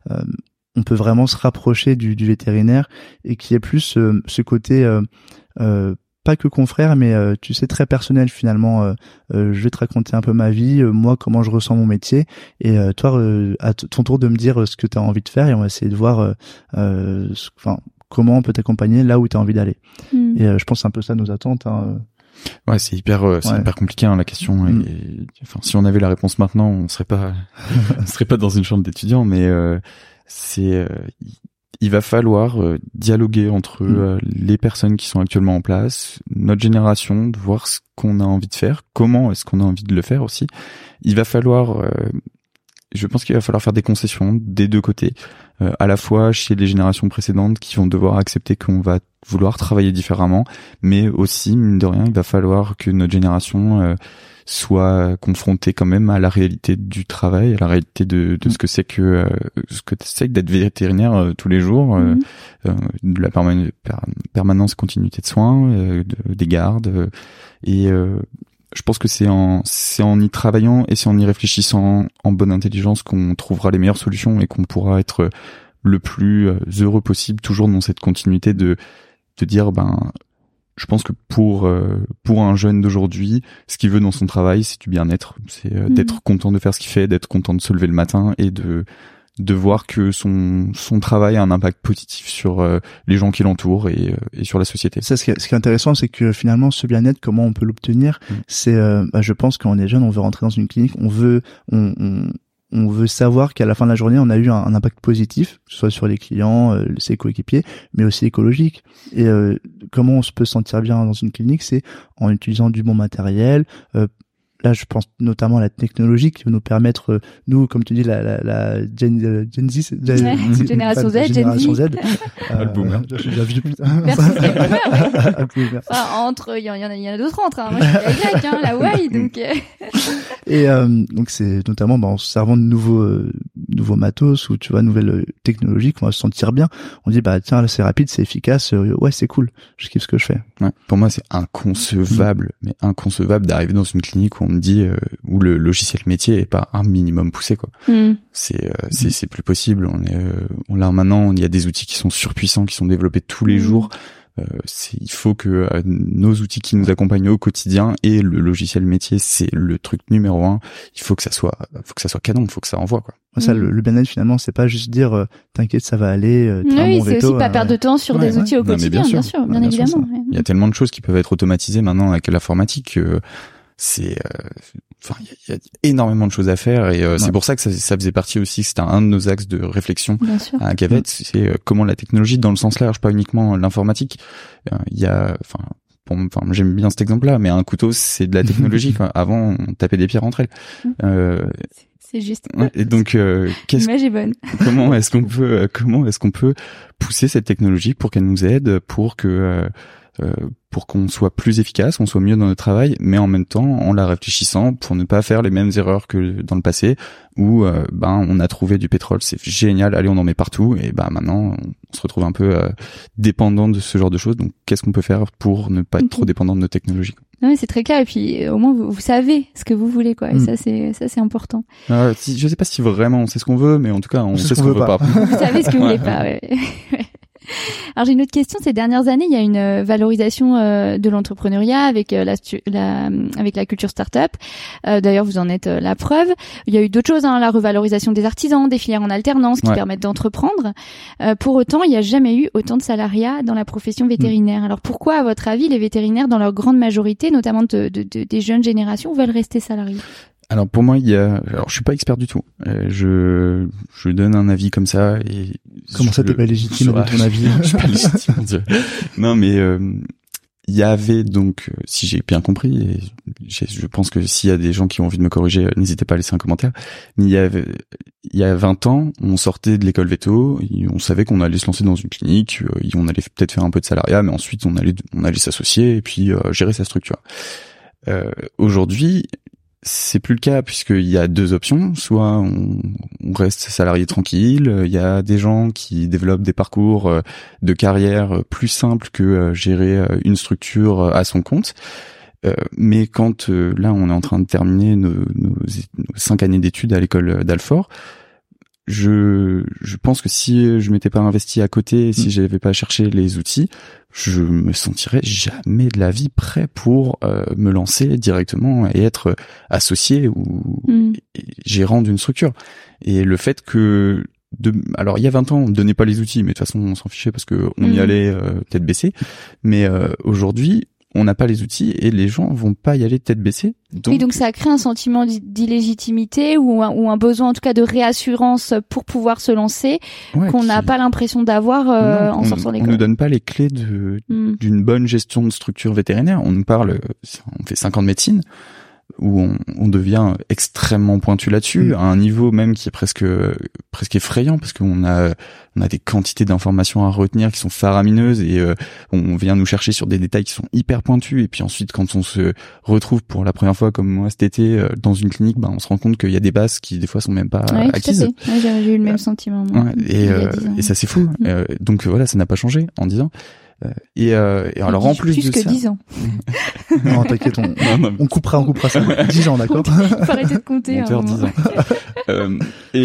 on peut vraiment se rapprocher du vétérinaire, et qu'il y ait plus ce côté pas que confrère, mais tu sais, très personnel finalement. Je vais te raconter un peu ma vie, moi comment je ressens mon métier, et toi à ton tour de me dire ce que tu as envie de faire, et on va essayer de voir comment on peut t'accompagner là où tu as envie d'aller. Et je pense que c'est un peu ça nos attentes. Ouais, c'est hyper compliqué la question. Et si on avait la réponse maintenant, on serait pas dans une chambre d'étudiants, mais il va falloir dialoguer entre les personnes qui sont actuellement en place, notre génération, de voir ce qu'on a envie de faire, comment est-ce qu'on a envie de le faire aussi. Je pense qu'il va falloir faire des concessions des deux côtés, à la fois chez les générations précédentes qui vont devoir accepter qu'on va vouloir travailler différemment, mais aussi, mine de rien, il va falloir que notre génération soit confrontée quand même à la réalité du travail, à la réalité de ce que c'est que d'être vétérinaire tous les jours, de la permanence, continuité de soins, des gardes, et je pense que c'est en y travaillant et c'est en y réfléchissant en bonne intelligence qu'on trouvera les meilleures solutions et qu'on pourra être le plus heureux possible, toujours dans cette continuité de dire, je pense que pour un jeune d'aujourd'hui, ce qu'il veut dans son travail, c'est du bien-être, c'est d'être content de faire ce qu'il fait, d'être content de se lever le matin et de voir que son travail a un impact positif sur les gens qui l'entourent et sur la société. Ça, ce qui est intéressant, c'est que finalement, ce bien-être, comment on peut l'obtenir, c'est, je pense, quand on est jeune, on veut rentrer dans une clinique, on veut savoir qu'à la fin de la journée, on a eu un impact positif, que ce soit sur les clients, ses coéquipiers, mais aussi écologique. Et comment on se peut sentir bien dans une clinique, c'est en utilisant du bon matériel, là, je pense notamment à la technologie qui va nous permettre, nous, comme tu dis, la Gen Z, génération Z, génération Z. Le boomer. Je suis déjà vieux, putain. Entre, il y en a d'autres entre, hein. Moi, je suis la Y, hein, la Y, donc. Et donc c'est notamment en se servant de nouveaux matos ou tu vois nouvelles technologies qu'on va se sentir bien. On dit bah tiens là c'est rapide, c'est efficace, ouais c'est cool, je kiffe ce que je fais. Ouais, pour moi c'est inconcevable, mais inconcevable d'arriver dans une clinique où on me dit où le logiciel métier est pas un minimum poussé quoi. C'est plus possible. On l'a maintenant, il y a des outils qui sont surpuissants, qui sont développés tous les jours. Il faut que nos outils qui nous accompagnent au quotidien et le logiciel métier, c'est le truc numéro 1. Il faut que ça soit canon, il faut que ça envoie quoi. Ça, le bien-être finalement, c'est pas juste dire t'inquiète, ça va aller. Oui, c'est aussi pas perdre de temps sur des outils au quotidien, bien sûr, bien évidemment. Il y a tellement de choses qui peuvent être automatisées maintenant avec l'informatique. Il y a énormément de choses à faire et c'est pour ça que ça faisait partie aussi, c'était un de nos axes de réflexion à Cavette, c'est comment la technologie dans le sens large, pas uniquement l'informatique. J'aime bien cet exemple-là, mais un couteau c'est de la technologie quoi. Avant on tapait des pierres entre elles. C'est juste. Ouais, et donc l'image est bonne. Comment est-ce qu'on peut pousser cette technologie pour qu'elle nous aide, pour qu'on soit plus efficace, on soit mieux dans notre travail, mais en même temps en la réfléchissant pour ne pas faire les mêmes erreurs que dans le passé où on a trouvé du pétrole, c'est génial, allez on en met partout et maintenant on se retrouve un peu dépendant de ce genre de choses. Donc qu'est-ce qu'on peut faire pour ne pas être trop dépendant de nos technologies? Non, c'est très clair et puis au moins vous savez ce que vous voulez quoi. Et ça c'est important. Je sais pas si vraiment on sait ce qu'on veut, mais en tout cas on sait ce qu'on veut pas. Vous savez ce que vous voulez pas. Ouais. Alors j'ai une autre question. Ces dernières années, il y a une valorisation de l'entrepreneuriat avec la culture start-up. D'ailleurs, vous en êtes la preuve. Il y a eu d'autres choses, la revalorisation des artisans, des filières en alternance qui permettent d'entreprendre. Pour autant, il n'y a jamais eu autant de salariat dans la profession vétérinaire. Alors pourquoi, à votre avis, les vétérinaires, dans leur grande majorité, notamment des jeunes générations, veulent rester salariés? Alors pour moi, alors je suis pas expert du tout. Je donne un avis comme ça et comment ça t'es pas légitime de ton avis? Je suis pas légitime, mon Dieu. Non mais il y avait donc, si j'ai bien compris, et je pense que s'il y a des gens qui ont envie de me corriger, n'hésitez pas à laisser un commentaire. Mais il y a 20 ans, on sortait de l'école véto, on savait qu'on allait se lancer dans une clinique, on allait peut-être faire un peu de salariat, mais ensuite on allait s'associer et puis gérer sa structure. Aujourd'hui, c'est plus le cas puisqu'il y a deux options. Soit on reste salarié tranquille. Il y a des gens qui développent des parcours de carrière plus simples que gérer une structure à son compte. Mais quand là on est en train de terminer nos 5 années d'études à l'école d'Alfort, je pense que si je m'étais pas investi à côté, si j'avais pas cherché les outils, je me sentirais jamais de la vie prêt pour me lancer directement et être associé ou gérant d'une structure. Et le fait que alors il y a 20 ans on ne donnait pas les outils, mais de toute façon on s'en fichait parce que on y allait tête baissée. Mais aujourd'hui on n'a pas les outils et les gens vont pas y aller tête baissée. Donc ça crée un sentiment d'illégitimité ou un besoin en tout cas de réassurance pour pouvoir se lancer qu'on n'a pas l'impression d'avoir en sortant d'école. On nous donne pas les clés d'une bonne gestion de structure vétérinaire. On nous parle, on fait 5 ans de médecine où on devient extrêmement pointu là-dessus, à un niveau même qui est presque effrayant parce qu'on a des quantités d'informations à retenir qui sont faramineuses et on vient nous chercher sur des détails qui sont hyper pointus et puis ensuite quand on se retrouve pour la première fois comme moi cet été dans une clinique, on se rend compte qu'il y a des bases qui des fois sont même pas acquises. Tout à fait. J'ai eu le même sentiment. Moi, et ça c'est fou. Donc voilà, ça n'a pas changé en 10 ans. Et alors en plus de que ça 10 ans. Non, t'inquiète, on coupera ça. 10 ans, d'accord? Faut arrêter de compter. 10 ans.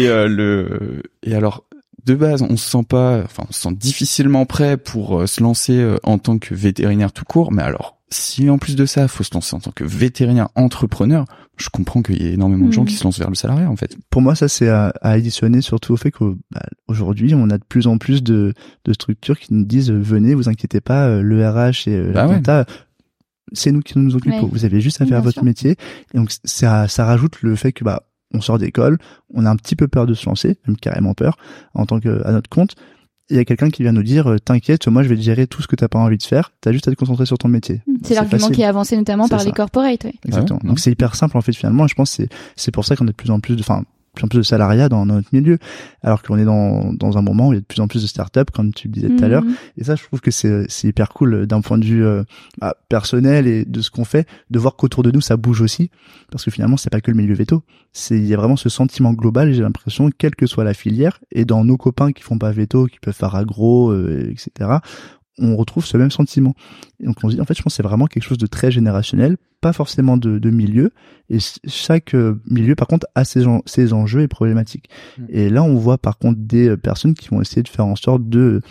Et alors de base, on se sent difficilement prêt pour se lancer en tant que vétérinaire tout court, mais alors si en plus de ça, faut se lancer en tant que vétérinaire entrepreneur, je comprends qu'il y ait énormément de gens qui se lancent vers le salariat en fait. Pour moi, ça c'est à additionner surtout au fait qu'aujourd'hui, on a de plus en plus de structures qui nous disent venez, vous inquiétez pas, le RH et la compta, c'est nous qui nous occupons. Vous avez juste à faire votre métier. Et donc ça rajoute le fait que on sort d'école, on a un petit peu peur de se lancer, même carrément peur en tant que à notre compte. il y a quelqu'un qui vient nous dire t'inquiète, moi je vais te gérer tout ce que t'as pas envie de faire, t'as juste à te concentrer sur ton métier. C'est l'argument facile. qui est avancé notamment par les corporates. Ouais. Exactement. Ouais, donc c'est hyper simple en fait finalement, et je pense que c'est pour ça qu'on a de plus en plus de salariat dans notre milieu, alors qu'on est dans un moment où il y a de plus en plus de startups, comme tu le disais tout à l'heure. Et ça, je trouve que c'est hyper cool d'un point de vue personnel et de ce qu'on fait, de voir qu'autour de nous ça bouge aussi, parce que finalement c'est pas que le milieu veto, il y a vraiment ce sentiment global, j'ai l'impression, quelle que soit la filière, et dans nos copains qui font pas veto, qui peuvent faire agro, etc., on retrouve ce même sentiment. Et donc on se dit, en fait, je pense que c'est vraiment quelque chose de très générationnel, pas forcément de milieu, et chaque milieu, par contre, a ses enjeux et problématiques. Et là, on voit, par contre, des personnes qui vont essayer de faire en sorte de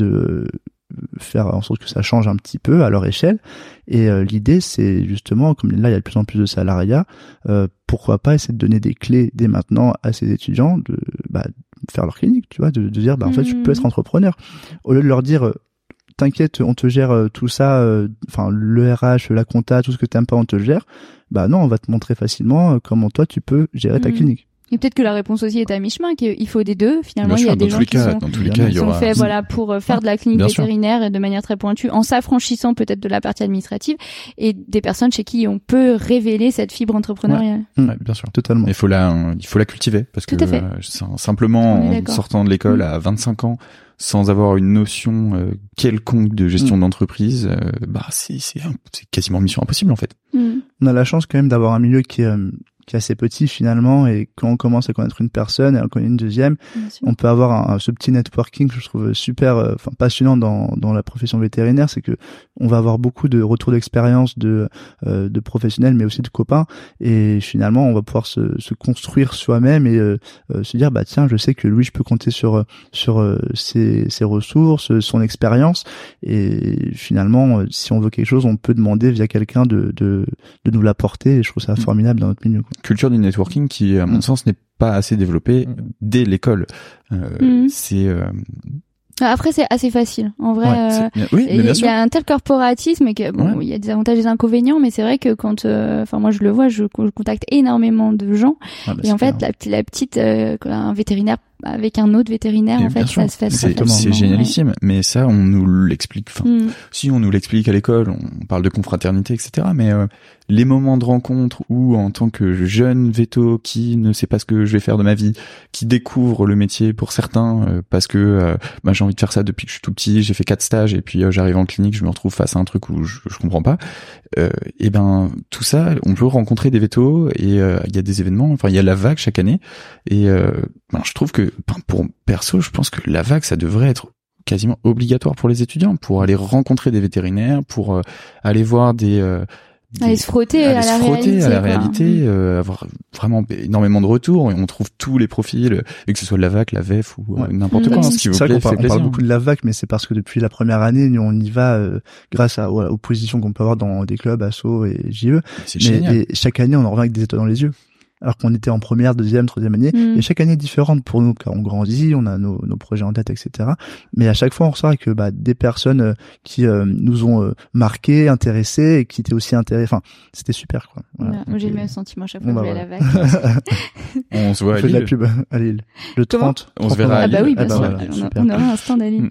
faire en sorte que ça change un petit peu à leur échelle. Et l'idée, c'est justement, comme là, il y a de plus en plus de salariat, pourquoi pas essayer de donner des clés dès maintenant à ces étudiants de faire leur clinique, tu vois, de dire, en fait, je peux être entrepreneur. Au lieu de leur dire, t'inquiète, on te gère tout ça, le RH, la compta, tout ce que t'aimes pas, on te le gère. Non, on va te montrer facilement comment toi tu peux gérer ta clinique. Et peut-être que la réponse aussi est à mi-chemin, qu'il faut des deux. Finalement, bien il y a sûr, des gens qui sont faits, pour faire de la clinique vétérinaire et de manière très pointue, en s'affranchissant peut-être de la partie administrative, et des personnes chez qui on peut révéler cette fibre entrepreneuriale. Ouais, bien sûr. Totalement. Il faut la cultiver, parce que simplement en sortant de l'école à 25 ans, sans avoir une notion quelconque de gestion d'entreprise, c'est quasiment mission impossible en fait. On a la chance quand même d'avoir un milieu qui est assez petit finalement, et quand on commence à connaître une personne et on connaît une deuxième, on peut avoir ce petit networking que je trouve super passionnant dans la profession vétérinaire. C'est que on va avoir beaucoup de retours d'expérience de professionnels, mais aussi de copains, et finalement on va pouvoir se construire soi-même et se dire tiens, je sais que lui, je peux compter sur ses ressources, son expérience, et finalement si on veut quelque chose, on peut demander via quelqu'un de nous l'apporter, et je trouve ça formidable dans notre milieu, quoi. Culture du networking qui, à mon sens, n'est pas assez développée dès l'école. Après, c'est assez facile. En vrai, il y a un tel corporatisme que il y a des avantages et des inconvénients, mais c'est vrai que quand, moi je le vois, je contacte énormément de gens, et en fait, la petite, un vétérinaire avec un autre vétérinaire, en fait, ça se fait très facilement. C'est génialissime, mais ça, on nous l'explique. Si on nous l'explique à l'école, on parle de confraternité, etc. Mais les moments de rencontre où, en tant que jeune véto qui ne sait pas ce que je vais faire de ma vie, qui découvre le métier pour certains, parce que j'ai envie de faire ça depuis que je suis tout petit, j'ai fait 4 stages, et puis j'arrive en clinique, je me retrouve face à un truc où je comprends pas. Et tout ça, on peut rencontrer des vétos, et il y a des événements. Il y a la vague chaque année, et je trouve que pour perso, je pense que la vague, ça devrait être quasiment obligatoire pour les étudiants, pour aller rencontrer des vétérinaires, pour aller voir aller se frotter à la réalité, avoir vraiment énormément de retours, et on trouve tous les profils, et que ce soit de la VAC, la VEF ou n'importe quoi, ce qui vous plaît, on parle beaucoup de la VAC, mais c'est parce que depuis la première année, nous on y va grâce aux positions qu'on peut avoir dans des clubs, ASSO et JE. C'est génial. Et chaque année, on en revient avec des étoiles dans les yeux. Alors qu'on était en première, deuxième, troisième année, et chaque année est différente pour nous, car on grandit, on a nos projets en tête, etc. Mais à chaque fois, on ressort avec des personnes qui nous ont marqués, intéressés, et qui étaient aussi intéressés. C'était super, quoi. Voilà. Moi, j'ai le même sentiment à chaque fois que je vais à la vague. On se voit à Lille. On fait de la pub à Lille. Le 30. On se verra à Lille. Oui, bien sûr. On aura un stand à Lille.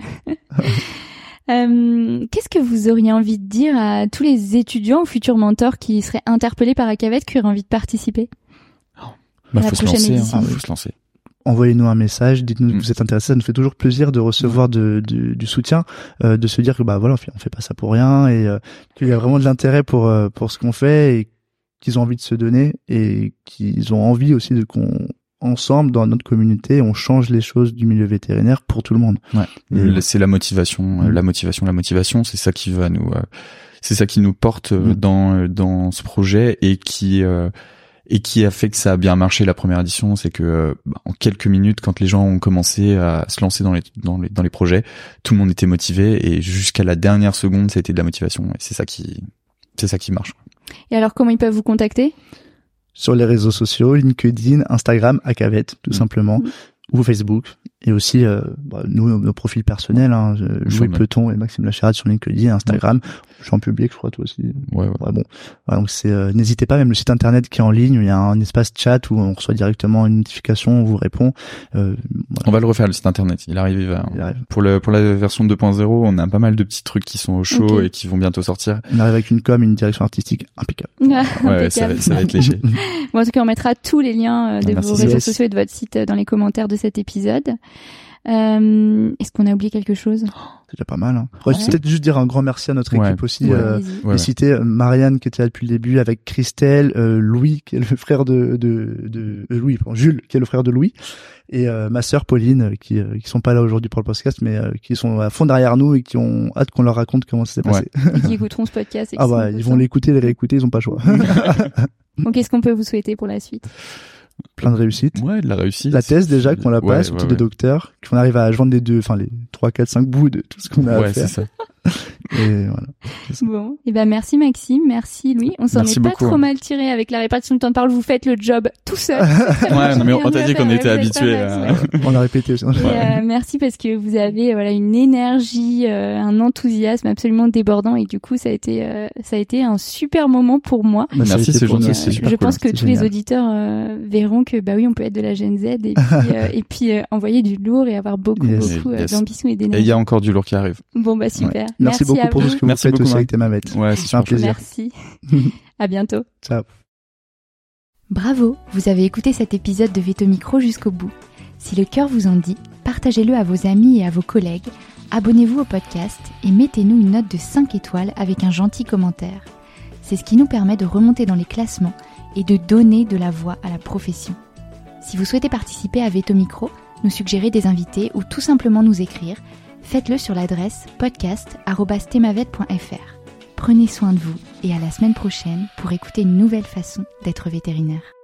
Qu'est-ce que vous auriez envie de dire à tous les étudiants ou futurs mentors qui seraient interpellés par Acavet, qui auraient envie de participer? Faut se lancer. Envoyez-nous un message, dites-nous que vous êtes intéressés, ça nous fait toujours plaisir de recevoir du soutien, de se dire que on fait pas ça pour rien, et qu'il y a vraiment de l'intérêt pour ce qu'on fait, et qu'ils ont envie de se donner, et qu'ils ont envie aussi qu'on ensemble dans notre communauté, on change les choses du milieu vétérinaire pour tout le monde. C'est la motivation, la motivation, c'est ça qui va c'est ça qui nous porte dans ce projet, et qui a fait que ça a bien marché la première édition. C'est que en quelques minutes, quand les gens ont commencé à se lancer dans les projets, tout le monde était motivé, et jusqu'à la dernière seconde, ça a été de la motivation, et c'est ça qui marche. Et alors, comment ils peuvent vous contacter? Sur les réseaux sociaux, LinkedIn, Instagram, Acavet, tout simplement, ou Facebook. Et aussi, nous, nos profils personnels, hein, Louis Peton et Maxime Lachérade sur LinkedIn, Instagram. Je suis en public, je crois, toi aussi. Ouais. Bon. Voilà, donc n'hésitez pas, même le site internet qui est en ligne, il y a un espace chat où on reçoit directement une notification, on vous répond. Voilà. On va le refaire, le site internet. Il arrive. Pour la version 2.0, on a pas mal de petits trucs qui sont au chaud et qui vont bientôt sortir. On arrive avec une une direction artistique impeccable. Ouais, ça va être léché. Bon, en tout cas, on mettra tous les liens de vos réseaux sociaux et de votre site dans les commentaires de cet épisode. Est-ce qu'on a oublié quelque chose? C'est déjà pas mal. Hein. Ouais. Peut-être juste dire un grand merci à notre équipe aussi. Et citer Marianne qui était là depuis le début, avec Christelle, Louis qui est le frère de Louis, Jules qui est le frère de Louis, et ma sœur Pauline qui sont pas là aujourd'hui pour le podcast, mais qui sont à fond derrière nous et qui ont hâte qu'on leur raconte comment ça s'est passé. Et qui écouteront ce podcast. Et ils vont l'écouter, les réécouter, ils ont pas le choix. Donc, qu'est-ce qu'on peut vous souhaiter pour la suite? Plein de réussites. Ouais, de la réussite. La thèse déjà qu'on la passe, outil de docteur, qu'on arrive à joindre les les 3, 4, 5 bouts de tout ce qu'on a à faire. C'est ça. Et voilà. Bon, et merci Maxime, merci Louis. On s'en est pas trop mal tiré avec la répartition du temps de parole. Vous faites le job tout seul. Non mais on t'a dit qu'on était habitués. On a répété aussi. Merci parce que vous avez une énergie, un enthousiasme absolument débordant, et du coup ça a été un super moment pour moi. Merci, c'est gentil. Je pense que tous les auditeurs verront que oui, on peut être de la Gen Z et puis envoyer du lourd et avoir beaucoup d'ambition et d'énergie. Et il y a encore du lourd qui arrive. Bon super. Merci beaucoup pour tout ce que vous faites aussi avec tes mamettes. Ouais, c'est un plaisir. Merci. À bientôt. Ciao. Bravo, vous avez écouté cet épisode de Veto Micro jusqu'au bout. Si le cœur vous en dit, partagez-le à vos amis et à vos collègues, abonnez-vous au podcast et mettez-nous une note de 5 étoiles avec un gentil commentaire. C'est ce qui nous permet de remonter dans les classements et de donner de la voix à la profession. Si vous souhaitez participer à Veto Micro, nous suggérer des invités ou tout simplement nous écrire, faites-le sur l'adresse podcast@stemavet.fr. Prenez soin de vous et à la semaine prochaine pour écouter une nouvelle façon d'être vétérinaire.